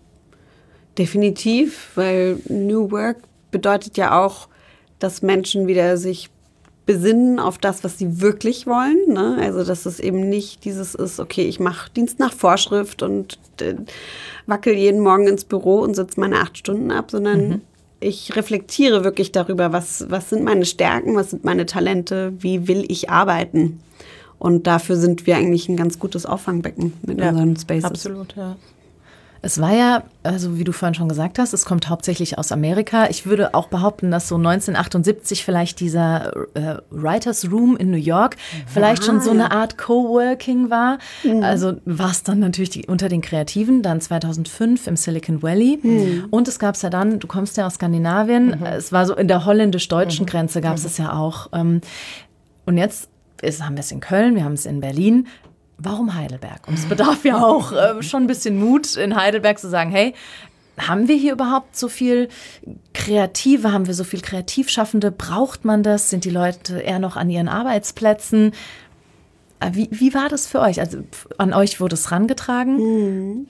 Speaker 2: definitiv, weil New Work bedeutet ja auch, dass Menschen wieder sich besinnen auf das, was sie wirklich wollen. Ne? Also, dass es eben nicht dieses ist, okay, ich mache Dienst nach Vorschrift und äh, wackel jeden Morgen ins Büro und sitze meine acht Stunden ab, sondern mhm. ich reflektiere wirklich darüber, was, was sind meine Stärken, was sind meine Talente, wie will ich arbeiten. Und dafür sind wir eigentlich ein ganz gutes Auffangbecken mit ja, unseren Spaces.
Speaker 3: Absolut, ja.
Speaker 1: Es war ja, also wie du vorhin schon gesagt hast, es kommt hauptsächlich aus Amerika. Ich würde auch behaupten, dass so neunzehnhundertachtundsiebzig vielleicht dieser äh, Writers Room in New York ja. vielleicht schon so eine Art Coworking war. Mhm. Also war es dann natürlich die, unter den Kreativen, dann zweitausendfünf im Silicon Valley. Mhm. Und es gab es ja dann, du kommst ja aus Skandinavien, mhm. es war so in der holländisch-deutschen mhm. Grenze gab es mhm. es ja auch. Und jetzt ist, haben wir es in Köln, wir haben es in Berlin. Warum Heidelberg? Und es bedarf ja auch äh, schon ein bisschen Mut, in Heidelberg zu sagen, hey, haben wir hier überhaupt so viel Kreative, haben wir so viel Kreativschaffende? Braucht man das? Sind die Leute eher noch an ihren Arbeitsplätzen? Wie, wie war das für euch? Also an euch wurde es herangetragen?
Speaker 2: Mhm.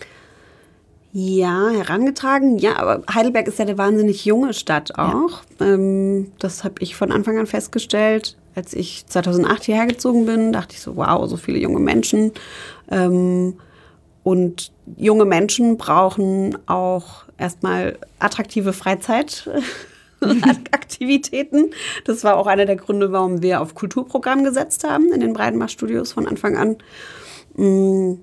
Speaker 2: Ja, herangetragen. Ja, aber Heidelberg ist ja eine wahnsinnig junge Stadt auch. Ja. Ähm, das habe ich von Anfang an festgestellt. Als ich zweitausendacht hierher gezogen bin, dachte ich so, wow, so viele junge Menschen. Ähm, und junge Menschen brauchen auch erstmal attraktive Freizeitaktivitäten. Das war auch einer der Gründe, warum wir auf Kulturprogramm gesetzt haben in den Breidenbach-Studios von Anfang an. Und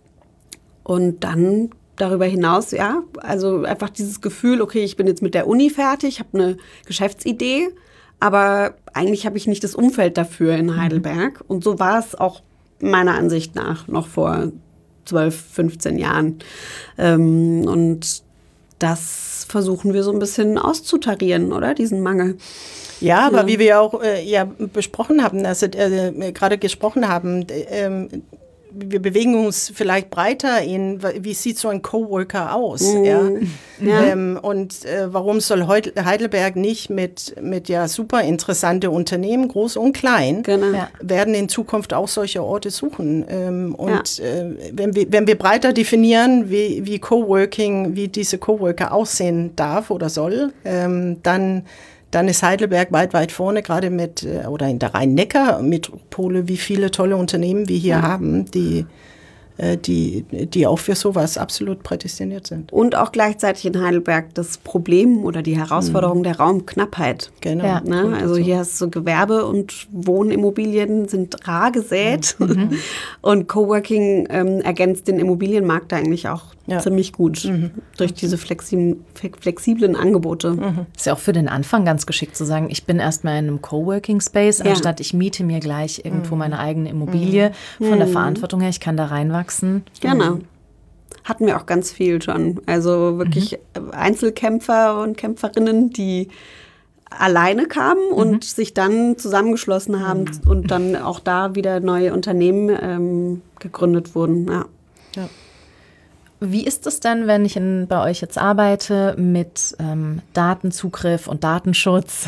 Speaker 2: dann darüber hinaus, ja, also einfach dieses Gefühl, okay, ich bin jetzt mit der Uni fertig, habe eine Geschäftsidee, aber eigentlich habe ich nicht das Umfeld dafür in Heidelberg. Mhm. Und so war es auch meiner Ansicht nach noch vor zwölf, fünfzehn Jahren. Ähm, und das versuchen wir so ein bisschen auszutarieren, oder? Diesen Mangel.
Speaker 3: Ja, aber ja. wie wir auch äh, ja, besprochen haben, also äh, gerade gesprochen haben, äh, wir bewegen uns vielleicht breiter in, wie sieht so ein Coworker aus? Mm. Ja? Ja. Ähm, und äh, warum soll Heidelberg nicht mit, mit ja super interessante Unternehmen, groß und klein, genau. ja. werden in Zukunft auch solche Orte suchen? Ähm, und ja. äh, wenn, wir, wenn wir breiter definieren, wie, wie Coworking, wie diese Coworker aussehen darf oder soll, ähm, dann Dann ist Heidelberg weit, weit vorne, gerade mit, oder in der Rhein-Neckar-Metropole, wie viele tolle Unternehmen wir hier ja. haben, die äh, die, die auch für sowas absolut prädestiniert sind.
Speaker 2: Und auch gleichzeitig in Heidelberg das Problem oder die Herausforderung mhm. der Raumknappheit.
Speaker 3: Genau.
Speaker 2: Ja, ne? Also hier hast du Gewerbe- und Wohnimmobilien sind rar gesät mhm. und Coworking ähm, ergänzt den Immobilienmarkt eigentlich auch ja. ziemlich gut mhm. durch diese flexi- flexiblen Angebote.
Speaker 1: Mhm. Ist ja auch für den Anfang ganz geschickt zu sagen, ich bin erstmal in einem Coworking-Space, ja. anstatt ich miete mir gleich irgendwo mhm. meine eigene Immobilie. Mhm. Von der Verantwortung her, ich kann da reinwachsen.
Speaker 2: Genau. Hatten wir auch ganz viel schon. Also wirklich mhm. Einzelkämpfer und Kämpferinnen, die alleine kamen und mhm. sich dann zusammengeschlossen haben mhm. und dann auch da wieder neue Unternehmen ähm, gegründet wurden. Ja.
Speaker 1: Ja. Wie ist es denn, wenn ich in, bei euch jetzt arbeite mit ähm, Datenzugriff und Datenschutz?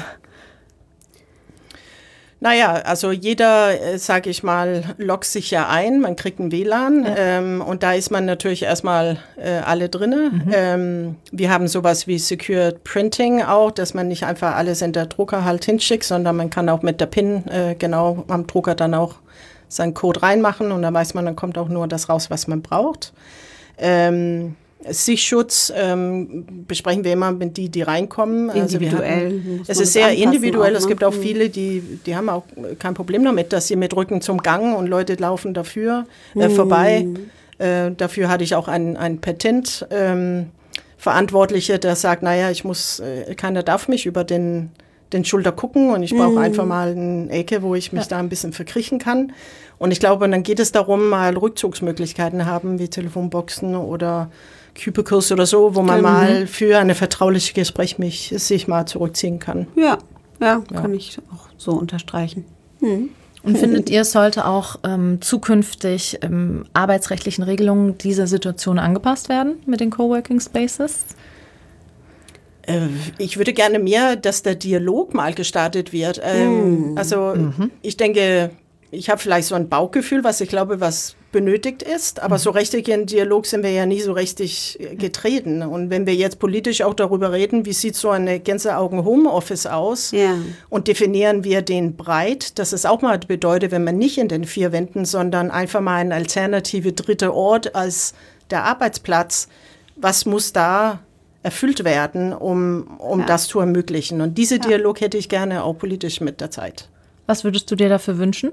Speaker 3: Naja, also jeder, äh, sage ich mal, loggt sich ja ein, man kriegt ein W L A N ja. ähm, und da ist man natürlich erstmal äh, alle drinne. Mhm. Ähm, wir haben sowas wie Secured Printing auch, dass man nicht einfach alles in der Drucker halt hinschickt, sondern man kann auch mit der PIN äh, genau am Drucker dann auch seinen Code reinmachen und dann weiß man, dann kommt auch nur das raus, was man braucht. Ähm, Sichtschutz ähm, besprechen wir immer mit die, die reinkommen.
Speaker 2: Individuell.
Speaker 3: Also wir haben, es ist sehr individuell. Auch, ne? Es gibt auch viele, die, die haben auch kein Problem damit, dass sie mit Rücken zum Gang und Leute laufen dafür äh, vorbei. Mm. Äh, dafür hatte ich auch ein, ein Patent ähm, Verantwortliche, der sagt, naja, ich muss, äh, keiner darf mich über den, den Schulter gucken und ich brauche mm. einfach mal eine Ecke, wo ich mich ja. da ein bisschen verkriechen kann. Und ich glaube, dann geht es darum, mal Rückzugsmöglichkeiten haben, wie Telefonboxen oder Cubicles oder so, wo man mhm. mal für eine vertrauliche Gespräch mich, sich mal zurückziehen kann.
Speaker 2: Ja, ja, ja. kann ich auch so unterstreichen. Mhm.
Speaker 1: Und findet ihr, es sollte auch ähm, zukünftig ähm, arbeitsrechtlichen Regelungen dieser Situation angepasst werden mit den Coworking Spaces?
Speaker 3: Äh, ich würde gerne mehr, dass der Dialog mal gestartet wird. Ähm, mhm. Also mhm. ich denke, ich habe vielleicht so ein Bauchgefühl, was ich glaube, was benötigt ist, aber mhm. so richtig in Dialog sind wir ja nie so richtig getreten. Und wenn wir jetzt politisch auch darüber reden, wie sieht so eine ganze Augen Homeoffice aus ja. und definieren wir den breit, dass es auch mal bedeutet, wenn man nicht in den vier Wänden, sondern einfach mal ein alternative dritter Ort als der Arbeitsplatz, was muss da erfüllt werden, um, um ja. das zu ermöglichen. Und diese ja. Dialog hätte ich gerne auch politisch mit der Zeit.
Speaker 1: Was würdest du dir dafür wünschen?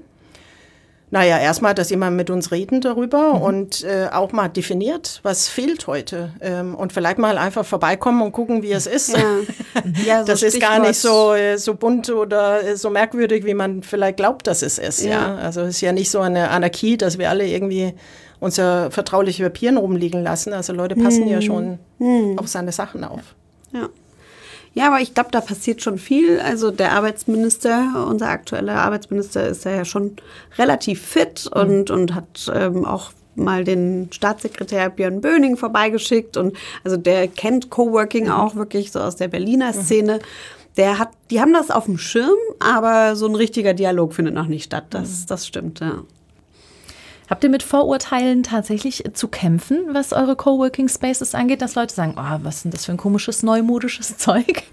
Speaker 3: Naja, erstmal, dass jemand mit uns reden darüber mhm. und äh, auch mal definiert, was fehlt heute. Ähm, und vielleicht mal einfach vorbeikommen und gucken, wie es ist.
Speaker 2: Ja. Ja, so
Speaker 3: das ist gar nicht so, äh, so bunt oder äh, so merkwürdig, wie man vielleicht glaubt, dass es ist. Ja. Ja? Also es ist ja nicht so eine Anarchie, dass wir alle irgendwie unser vertrauliche Papieren rumliegen lassen. Also Leute passen mhm. ja schon mhm. auf seine Sachen auf.
Speaker 2: Ja. Ja, aber ich glaube, da passiert schon viel. Also der Arbeitsminister, unser aktueller Arbeitsminister, ist ja schon relativ fit mhm. und, und hat ähm, auch mal den Staatssekretär Björn Böning vorbeigeschickt. Und also der kennt Coworking mhm. auch wirklich so aus der Berliner Szene. Mhm. Der hat, die haben das auf dem Schirm, aber so ein richtiger Dialog findet noch nicht statt. Das, mhm. das stimmt, ja.
Speaker 1: Habt ihr mit Vorurteilen tatsächlich zu kämpfen, was eure Coworking Spaces angeht, dass Leute sagen, oh, was ist denn das für ein komisches, neumodisches Zeug?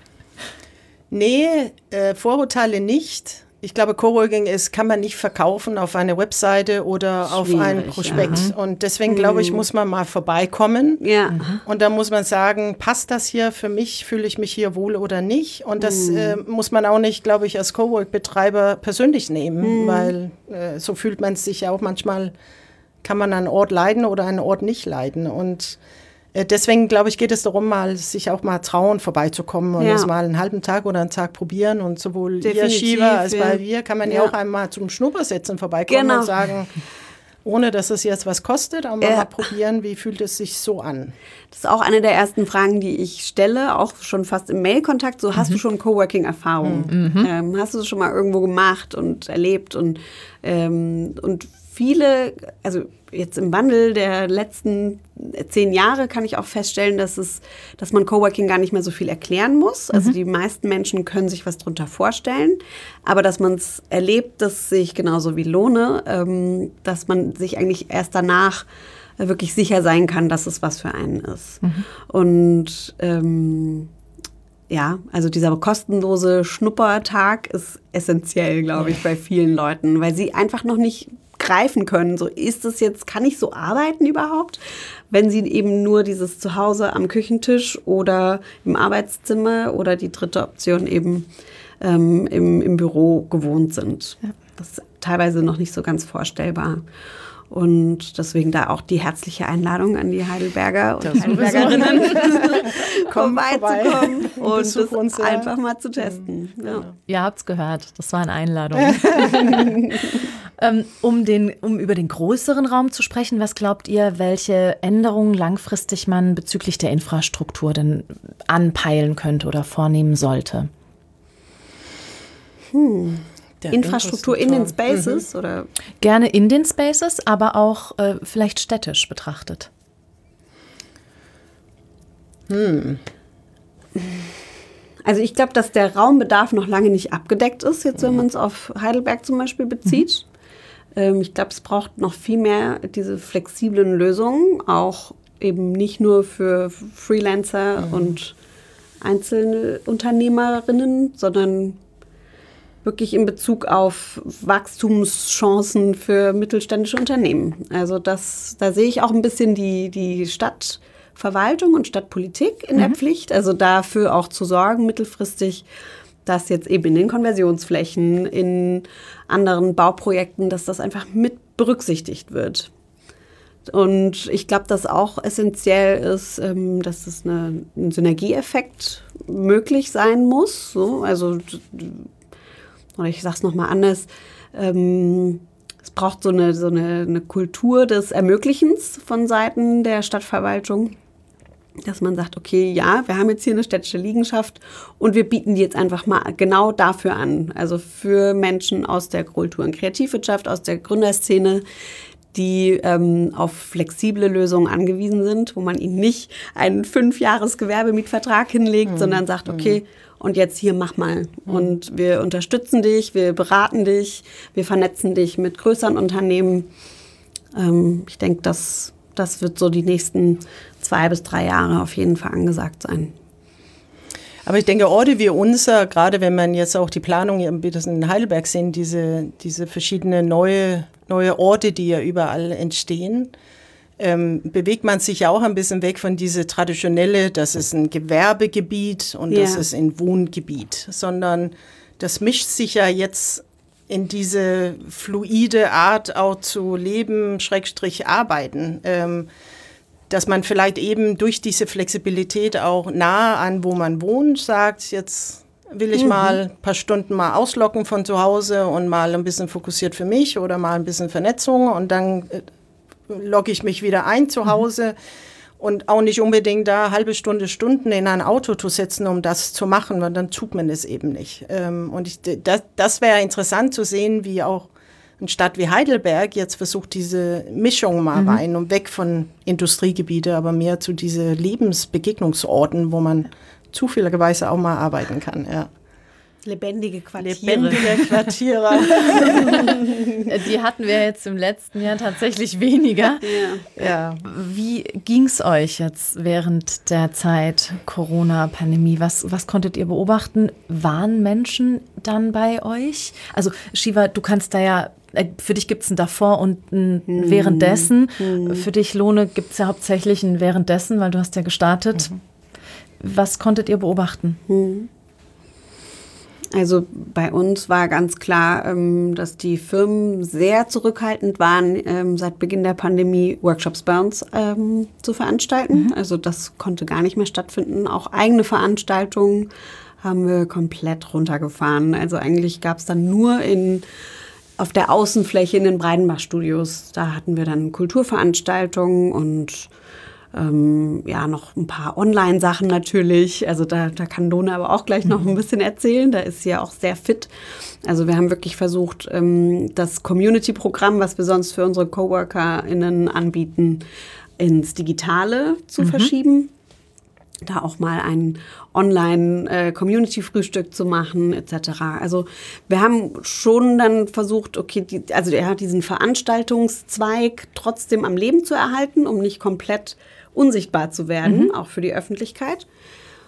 Speaker 3: Nee, äh, Vorurteile nicht. Ich glaube, Coworking ist, kann man nicht verkaufen auf eine Webseite oder Schwierig, auf ein Prospekt. Ja. Und deswegen, glaube ich, muss man mal vorbeikommen. Ja. Und dann muss man sagen, passt das hier für mich, fühle ich mich hier wohl oder nicht? Und das mhm. äh, muss man auch nicht, glaube ich, als Cowork-Betreiber persönlich nehmen, mhm. weil äh, so fühlt man sich ja auch manchmal, kann man einen Ort leiden oder einen Ort nicht leiden. Und deswegen, glaube ich, geht es darum, mal sich auch mal trauen, vorbeizukommen und ja. es mal einen halben Tag oder einen Tag probieren. Und sowohl
Speaker 2: Definitiv,
Speaker 3: hier Shiva als
Speaker 2: ja.
Speaker 3: bei wir kann man ja, ja auch einmal zum Schnuppersitzen vorbeikommen genau. und sagen, ohne dass es jetzt was kostet, aber ja. mal probieren, wie fühlt es sich so an.
Speaker 2: Das ist auch eine der ersten Fragen, die ich stelle, auch schon fast im Mailkontakt. So, hast mhm. du schon Coworking-Erfahrung? Mhm. Ähm, hast du es schon mal irgendwo gemacht und erlebt? Und, ähm, und viele, also jetzt im Wandel der letzten zehn Jahre kann ich auch feststellen, dass es, dass man Coworking gar nicht mehr so viel erklären muss. Also mhm. die meisten Menschen können sich was drunter vorstellen, aber dass man es erlebt, das sehe ich genauso wie Lone, ähm, dass man sich eigentlich erst danach wirklich sicher sein kann, dass es was für einen ist. Mhm. Und ähm, ja, also dieser kostenlose Schnuppertag ist essentiell, glaube ich, bei vielen Leuten, weil sie einfach noch nicht greifen können. So, ist es jetzt, kann ich so arbeiten überhaupt? Wenn sie eben nur dieses Zuhause am Küchentisch oder im Arbeitszimmer oder die dritte Option eben ähm, im, im Büro gewohnt sind. Ja. Das ist teilweise noch nicht so ganz vorstellbar. Und deswegen da auch die herzliche Einladung an die Heidelberger und das Heidelbergerinnen, vorbeizukommen und, und das uns, ja. einfach mal zu testen.
Speaker 1: Mhm. Ja. Ihr habt's gehört, das war eine Einladung. ähm, um, den, um über den größeren Raum zu sprechen, was glaubt ihr, welche Änderungen langfristig man bezüglich der Infrastruktur denn anpeilen könnte oder vornehmen sollte?
Speaker 2: Hm. Der Infrastruktur in den Spaces? Mhm. Oder?
Speaker 1: Gerne in den Spaces, aber auch äh, vielleicht städtisch betrachtet.
Speaker 2: Hm. Also ich glaube, dass der Raumbedarf noch lange nicht abgedeckt ist, jetzt wenn man es auf Heidelberg zum Beispiel bezieht. Mhm. Ähm, ich glaube, es braucht noch viel mehr diese flexiblen Lösungen, auch eben nicht nur für Freelancer mhm. und einzelne Unternehmerinnen, sondern wirklich in Bezug auf Wachstumschancen für mittelständische Unternehmen. Also das, da sehe ich auch ein bisschen die, die Stadtverwaltung und Stadtpolitik in mhm. der Pflicht. Also dafür auch zu sorgen, mittelfristig, dass jetzt eben in den Konversionsflächen, in anderen Bauprojekten, dass das einfach mit berücksichtigt wird. Und ich glaube, dass auch essentiell ist, ähm, dass es eine, ein Synergieeffekt möglich sein muss. So, also oder ich sage es nochmal anders, ähm, es braucht so eine, so eine, eine Kultur des Ermöglichens von Seiten der Stadtverwaltung, dass man sagt, okay, ja, wir haben jetzt hier eine städtische Liegenschaft und wir bieten die jetzt einfach mal genau dafür an. Also für Menschen aus der Kultur- und Kreativwirtschaft, aus der Gründerszene, die ähm, auf flexible Lösungen angewiesen sind, wo man ihnen nicht einen Fünf-Jahres-Gewerbemietvertrag hinlegt, mhm. sondern sagt, okay, und jetzt hier mach mal. Mhm. Und wir unterstützen dich, wir beraten dich, wir vernetzen dich mit größeren Unternehmen. Ähm, ich denke, das, das wird so die nächsten zwei bis drei Jahre auf jeden Fall angesagt sein.
Speaker 3: Aber ich denke, Orte wie unser, gerade wenn man jetzt auch die Planung in Heidelberg sehen, diese, diese verschiedenen neue, neue Orte, die ja überall entstehen, ähm, bewegt man sich ja auch ein bisschen weg von diese traditionelle, das ist ein Gewerbegebiet und ja. das ist ein Wohngebiet, sondern das mischt sich ja jetzt in diese fluide Art auch zu leben, Schrägstrich arbeiten, ähm, dass man vielleicht eben durch diese Flexibilität auch nah an, wo man wohnt, sagt, jetzt will ich mhm. mal ein paar Stunden mal auslocken von zu Hause und mal ein bisschen fokussiert für mich oder mal ein bisschen Vernetzung und dann äh, logge ich mich wieder ein zu Hause mhm. und auch nicht unbedingt da halbe Stunde, Stunden in ein Auto zu setzen, um das zu machen, weil dann tut man es eben nicht. Ähm, und ich, das, das wäre interessant zu sehen, wie auch eine Stadt wie Heidelberg jetzt versucht, diese Mischung mal mhm. rein und weg von Industriegebiete, aber mehr zu diese Lebensbegegnungsorten, wo man zufälligerweise auch mal arbeiten kann. Ja.
Speaker 2: Lebendige Quartiere.
Speaker 3: Lebendige Quartiere.
Speaker 1: Die hatten wir jetzt im letzten Jahr tatsächlich weniger.
Speaker 3: Ja. Ja.
Speaker 1: Wie ging es euch jetzt während der Zeit Corona-Pandemie? Was, was konntet ihr beobachten? Waren Menschen dann bei euch? Also Shiva, du kannst da ja, für dich gibt es ein davor und ein hm. währenddessen. Hm. Für dich, Lone, gibt es ja hauptsächlich ein währenddessen, weil du hast ja gestartet. Mhm. Was konntet ihr beobachten?
Speaker 2: Hm. Also bei uns war ganz klar, ähm, dass die Firmen sehr zurückhaltend waren, ähm, seit Beginn der Pandemie Workshops bei uns ähm, zu veranstalten. Mhm. Also das konnte gar nicht mehr stattfinden. Auch eigene Veranstaltungen haben wir komplett runtergefahren. Also eigentlich gab es dann nur in, auf der Außenfläche in den Breidenbach-Studios. Da hatten wir dann Kulturveranstaltungen und Ähm, ja, noch ein paar Online-Sachen natürlich. Also da, da kann Lone aber auch gleich noch ein bisschen erzählen. Da ist sie ja auch sehr fit. Also wir haben wirklich versucht, ähm, das Community-Programm, was wir sonst für unsere CoworkerInnen anbieten, ins Digitale zu mhm. verschieben. Da auch mal ein Online-Community-Frühstück zu machen, et cetera. Also wir haben schon dann versucht, okay, die, also er hat diesen Veranstaltungszweig trotzdem am Leben zu erhalten, um nicht komplett unsichtbar zu werden, mhm. auch für die Öffentlichkeit.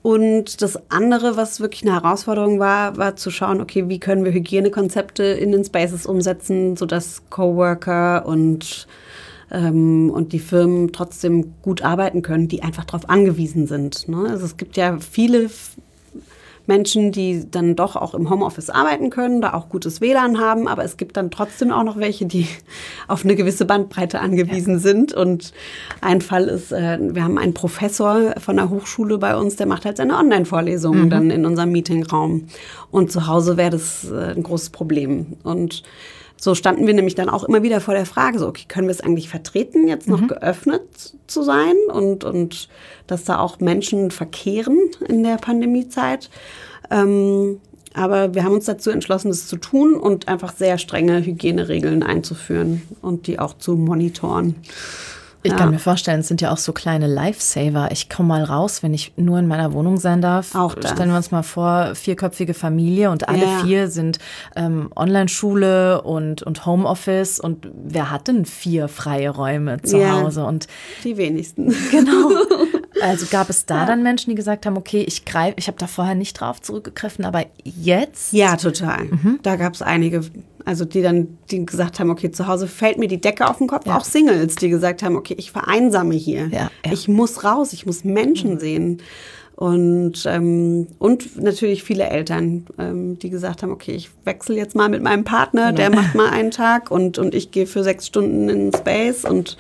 Speaker 2: Und das andere, was wirklich eine Herausforderung war, war zu schauen, okay, wie können wir Hygienekonzepte in den Spaces umsetzen, sodass Coworker und, ähm, und die Firmen trotzdem gut arbeiten können, die einfach darauf angewiesen sind. Ne? Also es gibt ja viele Menschen, die dann doch auch im Homeoffice arbeiten können, da auch gutes W L A N haben, aber es gibt dann trotzdem auch noch welche, die auf eine gewisse Bandbreite angewiesen ja. sind. Und ein Fall ist, äh, wir haben einen Professor von der Hochschule bei uns, der macht halt seine Online-Vorlesungen mhm. dann in unserem Meetingraum. Und zu Hause wäre das äh, ein großes Problem. Und so standen wir nämlich dann auch immer wieder vor der Frage, so, okay, können wir es eigentlich vertreten, jetzt noch mhm. geöffnet zu sein und, und dass da auch Menschen verkehren in der Pandemiezeit. Ähm, aber wir haben uns dazu entschlossen, das zu tun und einfach sehr strenge Hygieneregeln einzuführen und die auch zu monitoren.
Speaker 1: Ich
Speaker 2: ja.
Speaker 1: kann mir vorstellen, es sind ja auch so kleine Lifesaver. Ich komme mal raus, wenn ich nur in meiner Wohnung sein darf.
Speaker 2: Auch das.
Speaker 1: Stellen wir uns mal vor, vierköpfige Familie und alle
Speaker 2: ja.
Speaker 1: vier sind ähm, Online-Schule und, und Homeoffice. Und wer hat denn vier freie Räume zu
Speaker 2: ja.
Speaker 1: Hause? Und
Speaker 2: die wenigsten.
Speaker 1: Genau. Also gab es da
Speaker 2: ja.
Speaker 1: dann Menschen, die gesagt haben, okay, ich greife, ich habe da vorher nicht drauf zurückgegriffen, aber jetzt?
Speaker 2: Ja, total. Mhm. Da gab es einige, also die dann die gesagt haben, okay, zu Hause fällt mir die Decke auf den Kopf. Ja. Auch Singles, die gesagt haben, okay, ich vereinsame hier.
Speaker 1: Ja, ja.
Speaker 2: Ich muss raus, ich muss Menschen mhm. sehen. Und, ähm, und natürlich viele Eltern, ähm, die gesagt haben, okay, ich wechsle jetzt mal mit meinem Partner, der macht mal einen Tag und, und ich gehe für sechs Stunden in den Space. Und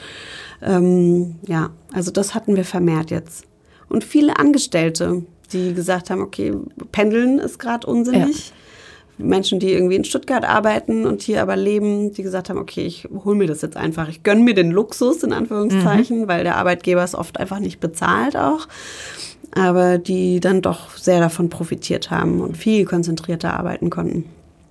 Speaker 2: ähm, ja, also das hatten wir vermehrt jetzt. Und viele Angestellte, die gesagt haben, okay, Pendeln ist gerade unsinnig. Ja. Menschen, die irgendwie in Stuttgart arbeiten und hier aber leben, die gesagt haben, okay, ich hole mir das jetzt einfach. Ich gönne mir den Luxus, in Anführungszeichen, mhm. weil der Arbeitgeber es oft einfach nicht bezahlt auch. Aber die dann doch sehr davon profitiert haben und viel konzentrierter arbeiten konnten.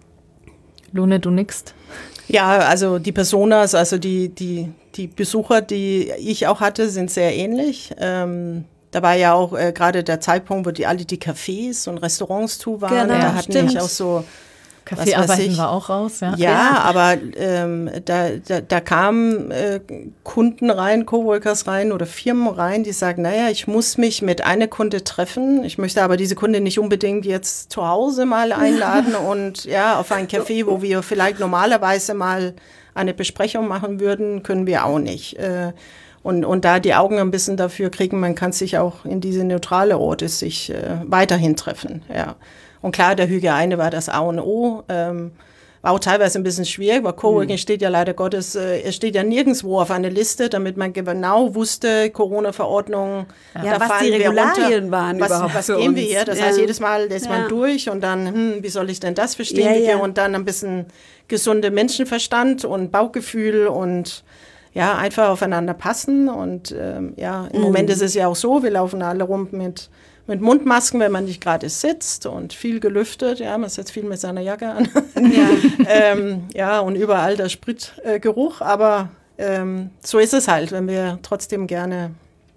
Speaker 1: Lone, du nickst?
Speaker 3: Ja, also die Personas, also die, die, die Besucher, die ich auch hatte, sind sehr ähnlich. Ähm, da war ja auch äh, gerade der Zeitpunkt, wo die alle die Cafés und Restaurants zu waren.
Speaker 2: Genau,
Speaker 3: da hatten
Speaker 2: stimmt.
Speaker 3: ich auch so
Speaker 1: Kaffeearbeiten war auch raus, ja.
Speaker 3: Ja, ja. aber ähm, da, da, da kamen äh, Kunden rein, Coworkers rein oder Firmen rein, die sagen, naja, ich muss mich mit einer Kunde treffen. Ich möchte aber diese Kunde nicht unbedingt jetzt zu Hause mal einladen und ja, auf ein Café, wo wir vielleicht normalerweise mal eine Besprechung machen würden, können wir auch nicht. Äh, und, und da die Augen ein bisschen dafür kriegen, man kann sich auch in diese neutrale Orte sich äh, weiterhin treffen, ja. Und klar, der Hygiene war das A und O. Ähm, war auch teilweise ein bisschen schwierig, weil Coworking mhm. steht ja leider Gottes, äh, es steht ja nirgendwo auf einer Liste, damit man genau wusste, Corona-Verordnung,
Speaker 2: ja,
Speaker 3: da
Speaker 2: was
Speaker 3: fallen
Speaker 2: die Regularien
Speaker 3: wir runter.
Speaker 2: waren
Speaker 3: was,
Speaker 2: überhaupt
Speaker 3: was
Speaker 2: für
Speaker 3: gehen
Speaker 2: uns.
Speaker 3: wir hier? Das
Speaker 2: ja.
Speaker 3: heißt, jedes Mal ist
Speaker 2: ja.
Speaker 3: man durch und dann, hm, wie soll ich denn das verstehen?
Speaker 2: Ja, ja.
Speaker 3: Und dann ein bisschen gesunde Menschenverstand und Bauchgefühl und ja, einfach aufeinander passen. Und ähm, ja, im mhm. Moment ist es ja auch so, wir laufen alle rum mit Mit Mundmasken, wenn man nicht gerade sitzt und viel gelüftet, ja, man setzt viel mit seiner Jacke an. Ja, ähm, ja und überall der Spritgeruch, äh, aber ähm, so ist es halt, wenn wir trotzdem gerne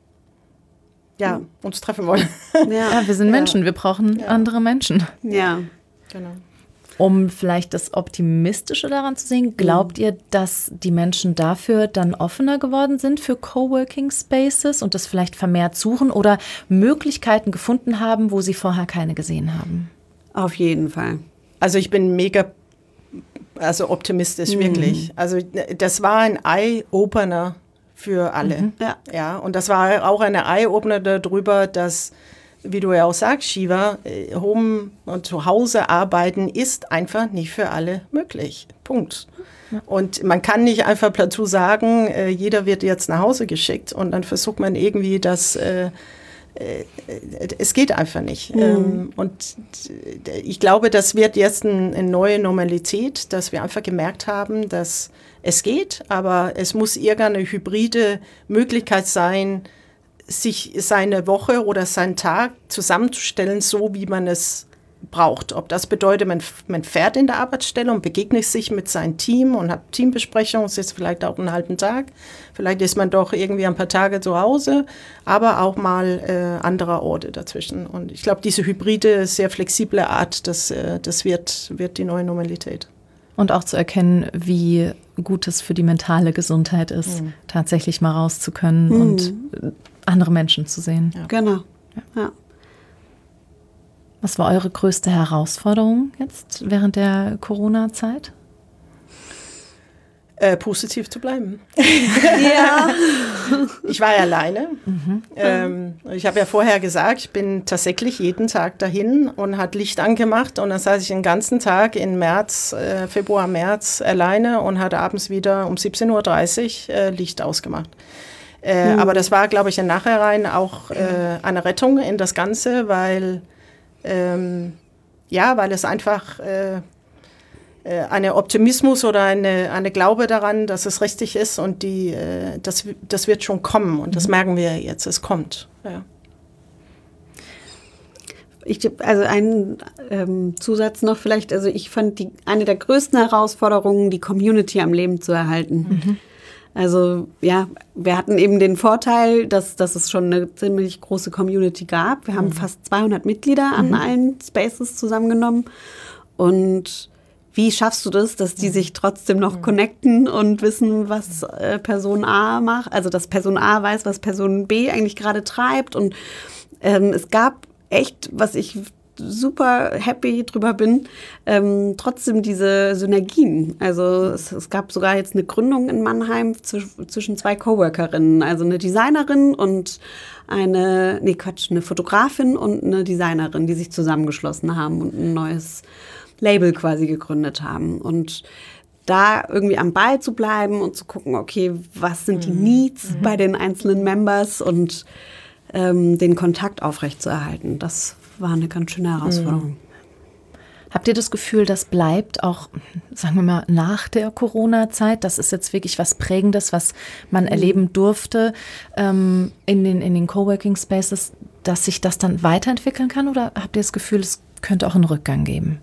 Speaker 3: ja, mhm. uns treffen wollen.
Speaker 1: Ja, ja wir sind Menschen, ja. wir brauchen ja. andere Menschen.
Speaker 2: Ja,
Speaker 3: genau.
Speaker 1: Um vielleicht das Optimistische daran zu sehen, glaubt mhm. ihr, dass die Menschen dafür dann offener geworden sind für Coworking Spaces und das vielleicht vermehrt suchen oder Möglichkeiten gefunden haben, wo sie vorher keine gesehen haben?
Speaker 2: Auf jeden Fall.
Speaker 3: Also ich bin mega also optimistisch, mhm. wirklich. Also das war ein Eye-Opener für alle. Mhm. Ja. Ja, und das war auch eine Eye-Opener darüber, dass, wie du ja auch sagst, Shiva, Home und zu Hause arbeiten ist einfach nicht für alle möglich. Punkt. Ja. Und man kann nicht einfach dazu sagen, äh, jeder wird jetzt nach Hause geschickt und dann versucht man irgendwie das, äh, äh, es geht einfach nicht. Mhm. Ähm, und ich glaube, das wird jetzt ein, eine neue Normalität, dass wir einfach gemerkt haben, dass es geht, aber es muss irgendeine hybride Möglichkeit sein, sich seine Woche oder seinen Tag zusammenzustellen, so wie man es braucht. Ob das bedeutet, man, man fährt in der Arbeitsstelle und begegnet sich mit seinem Team und hat Teambesprechungen, sitzt vielleicht auch einen halben Tag. Vielleicht ist man doch irgendwie ein paar Tage zu Hause, aber auch mal äh, andere Orte dazwischen. Und ich glaube, diese hybride, sehr flexible Art, das, äh, das wird, wird die neue Normalität.
Speaker 1: Und auch zu erkennen, wie gut es für die mentale Gesundheit ist, mhm. tatsächlich mal raus zu können mhm. und andere Menschen zu sehen.
Speaker 2: Ja. Genau. Ja.
Speaker 1: Was war eure größte Herausforderung jetzt während der Corona-Zeit?
Speaker 3: Äh, positiv zu bleiben. Ja. Ich war ja alleine. Mhm. Ähm, ich habe ja vorher gesagt, ich bin tatsächlich jeden Tag dahin und hat Licht angemacht. Und dann saß ich den ganzen Tag im März, äh, Februar, März alleine und hat abends wieder um siebzehn Uhr dreißig äh, Licht ausgemacht. Äh, mhm. Aber das war, glaube ich, im Nachhinein auch äh, eine Rettung in das Ganze, weil, ähm, ja, weil es einfach... Äh, eine Optimismus oder eine, eine Glaube daran, dass es richtig ist und die, das, das wird schon kommen und das merken wir jetzt, es kommt. Ja.
Speaker 2: Ich, also einen ähm, Zusatz noch vielleicht, also ich fand die, eine der größten Herausforderungen, die Community am Leben zu erhalten. Mhm. Also ja, wir hatten eben den Vorteil, dass, dass es schon eine ziemlich große Community gab. Wir haben mhm. fast zweihundert Mitglieder an mhm. allen Spaces zusammengenommen und wie schaffst du das, dass die sich trotzdem noch connecten und wissen, was äh, Person A macht? Also, dass Person A weiß, was Person B eigentlich gerade treibt. Und ähm, es gab echt, was ich super happy drüber bin, ähm, trotzdem diese Synergien. Also, es, es gab sogar jetzt eine Gründung in Mannheim zw- zwischen zwei Coworkerinnen. Also eine Designerin und eine, nee Quatsch, eine Fotografin und eine Designerin, die sich zusammengeschlossen haben und ein neues Label quasi gegründet haben. Und da irgendwie am Ball zu bleiben und zu gucken, okay, was sind die Needs mhm. bei den einzelnen Members und ähm, den Kontakt aufrechtzuerhalten, das war eine ganz schöne Herausforderung.
Speaker 1: Mhm. Habt ihr das Gefühl, das bleibt auch, sagen wir mal, nach der Corona-Zeit? Das ist jetzt wirklich was Prägendes, was man mhm. erleben durfte ähm, in den, in den Coworking Spaces, dass sich das dann weiterentwickeln kann? Oder habt ihr das Gefühl, es könnte auch einen Rückgang geben?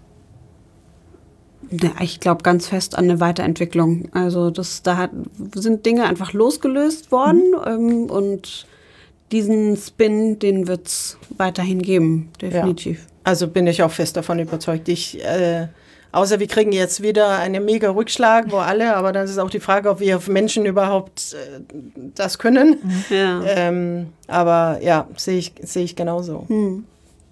Speaker 2: Ja, ich glaube ganz fest an eine Weiterentwicklung. Also das, da hat, sind Dinge einfach losgelöst worden mhm. ähm, und diesen Spin, den wird es weiterhin geben, definitiv.
Speaker 3: Ja. Also bin ich auch fest davon überzeugt. Ich, äh, außer wir kriegen jetzt wieder einen mega Rückschlag, wo alle, aber dann ist auch die Frage, ob wir auf Menschen überhaupt äh, das können. Ja. Ähm, aber ja, sehe ich, sehe ich genauso. Mhm.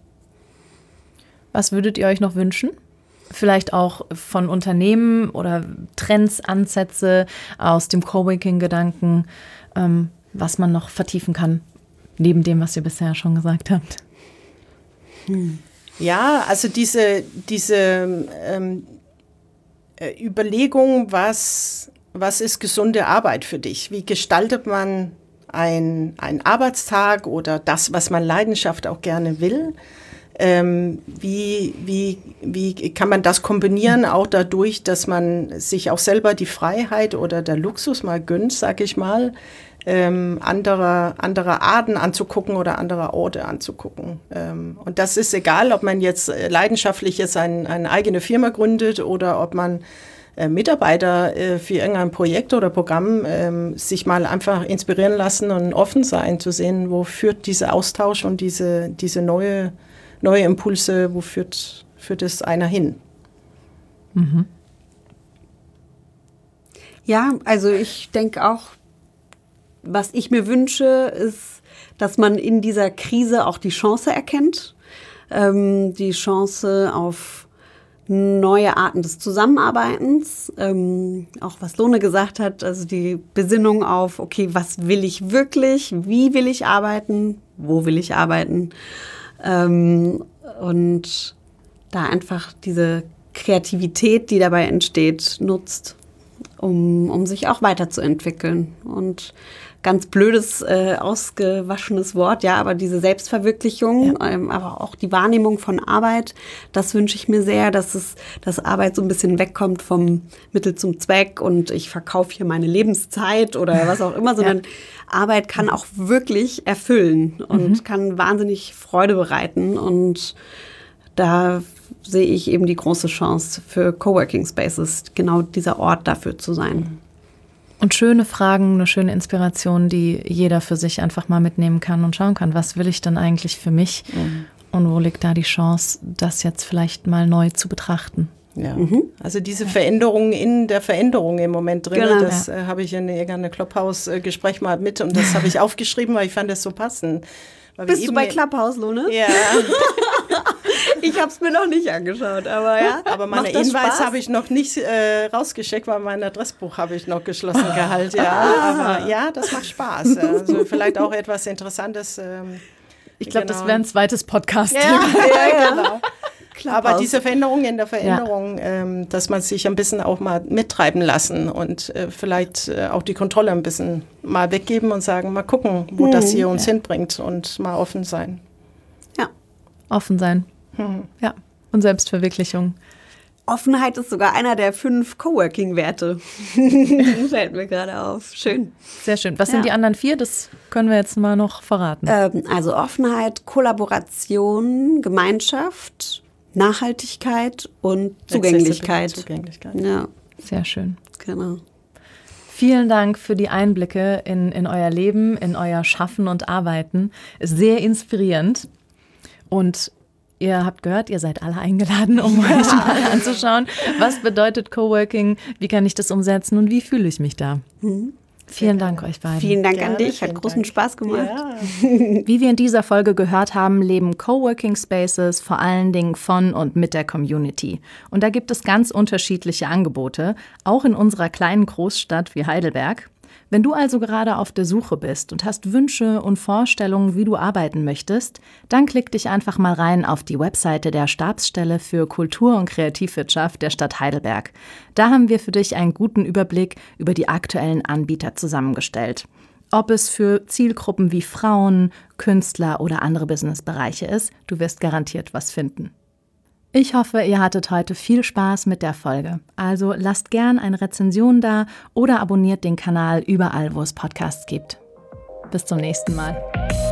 Speaker 1: Was würdet ihr euch noch wünschen? Vielleicht auch von Unternehmen oder Trends, Ansätze aus dem Coworking-Gedanken, ähm, was man noch vertiefen kann, neben dem, was ihr bisher schon gesagt habt.
Speaker 3: Hm. Ja, also diese, diese ähm, Überlegung, was, was ist gesunde Arbeit für dich? Wie gestaltet man ein, einen Arbeitstag oder das, was man Leidenschaft auch gerne will? Ähm, wie, wie, wie kann man das kombinieren, auch dadurch, dass man sich auch selber die Freiheit oder der Luxus mal gönnt, sag ich mal, ähm, andere, andere Arten anzugucken oder andere Orte anzugucken. Ähm, und das ist egal, ob man jetzt leidenschaftlich jetzt ein, eine eigene Firma gründet oder ob man äh, Mitarbeiter äh, für irgendein Projekt oder Programm äh, sich mal einfach inspirieren lassen und offen sein, zu sehen, wo führt dieser Austausch und diese, diese neue Neue Impulse, wo führt, führt es einer hin?
Speaker 2: Mhm. Ja, also ich denke auch, was ich mir wünsche, ist, dass man in dieser Krise auch die Chance erkennt. Ähm, die Chance auf neue Arten des Zusammenarbeitens. Ähm, auch was Lone gesagt hat, also die Besinnung auf, okay, was will ich wirklich? Wie will ich arbeiten? Wo will ich arbeiten? Ähm, und da einfach diese Kreativität, die dabei entsteht, nutzt, um, um sich auch weiterzuentwickeln. Und ganz blödes, äh, ausgewaschenes Wort, ja, aber diese Selbstverwirklichung, ja. ähm, aber auch die Wahrnehmung von Arbeit, das wünsche ich mir sehr, dass es, dass Arbeit so ein bisschen wegkommt vom Mittel zum Zweck und ich verkaufe hier meine Lebenszeit oder was auch immer, sondern ja. Arbeit kann auch wirklich erfüllen und mhm. kann wahnsinnig Freude bereiten und da sehe ich eben die große Chance für Coworking Spaces, genau dieser Ort dafür zu sein.
Speaker 1: Und schöne Fragen, eine schöne Inspiration, die jeder für sich einfach mal mitnehmen kann und schauen kann, was will ich denn eigentlich für mich mhm. und wo liegt da die Chance, das jetzt vielleicht mal neu zu betrachten.
Speaker 3: Ja, mhm. also diese Veränderung in der Veränderung im Moment drin, genau, das ja. äh, habe ich in irgendeinem Clubhouse-Gespräch mal mit und das habe ich aufgeschrieben, weil ich fand das so passend.
Speaker 2: Bist du bei Clubhouse, Lone?
Speaker 3: Ja.
Speaker 2: Ich habe es mir noch nicht angeschaut, aber ja.
Speaker 3: Aber meine Hinweis habe ich noch nicht äh, rausgeschickt, weil mein Adressbuch habe ich noch geschlossen gehalten. Ja, ah. Aber ja, das macht Spaß. Also vielleicht auch etwas Interessantes. Ähm,
Speaker 1: ich glaube,
Speaker 3: genau.
Speaker 1: das wäre ein zweites Podcast.
Speaker 3: Ja, ja, genau. Aber diese Veränderung in der Veränderung, ja. ähm, dass man sich ein bisschen auch mal mittreiben lassen und äh, vielleicht äh, auch die Kontrolle ein bisschen mal weggeben und sagen, mal gucken, wo hm. das hier uns ja. hinbringt und mal offen sein.
Speaker 1: Ja, offen sein. Hm. Ja, und Selbstverwirklichung.
Speaker 2: Offenheit ist sogar einer der fünf Coworking-Werte. Fällt mir gerade auf. Schön.
Speaker 1: Sehr schön. Was ja. sind die anderen vier? Das können wir jetzt mal noch verraten.
Speaker 2: Ähm, also Offenheit, Kollaboration, Gemeinschaft, Nachhaltigkeit und Zugänglichkeit.
Speaker 3: Zugänglichkeit.
Speaker 2: Ja.
Speaker 1: Sehr schön.
Speaker 2: Genau.
Speaker 1: Vielen Dank für die Einblicke in, in euer Leben, in euer Schaffen und Arbeiten. Sehr inspirierend. Und ihr habt gehört, ihr seid alle eingeladen, um euch mal anzuschauen, was bedeutet Coworking, wie kann ich das umsetzen und wie fühle ich mich da. Mhm. Vielen Dank euch beiden.
Speaker 2: Vielen Dank Gerne, an dich, hat großen Dank. Spaß gemacht.
Speaker 1: Ja. Wie wir in dieser Folge gehört haben, leben Coworking Spaces vor allen Dingen von und mit der Community. Und da gibt es ganz unterschiedliche Angebote, auch in unserer kleinen Großstadt wie Heidelberg. Wenn du also gerade auf der Suche bist und hast Wünsche und Vorstellungen, wie du arbeiten möchtest, dann klick dich einfach mal rein auf die Webseite der Stabsstelle für Kultur- und Kreativwirtschaft der Stadt Heidelberg. Da haben wir für dich einen guten Überblick über die aktuellen Anbieter zusammengestellt. Ob es für Zielgruppen wie Frauen, Künstler oder andere Businessbereiche ist, du wirst garantiert was finden. Ich hoffe, ihr hattet heute viel Spaß mit der Folge. Also lasst gern eine Rezension da oder abonniert den Kanal überall, wo es Podcasts gibt. Bis zum nächsten Mal.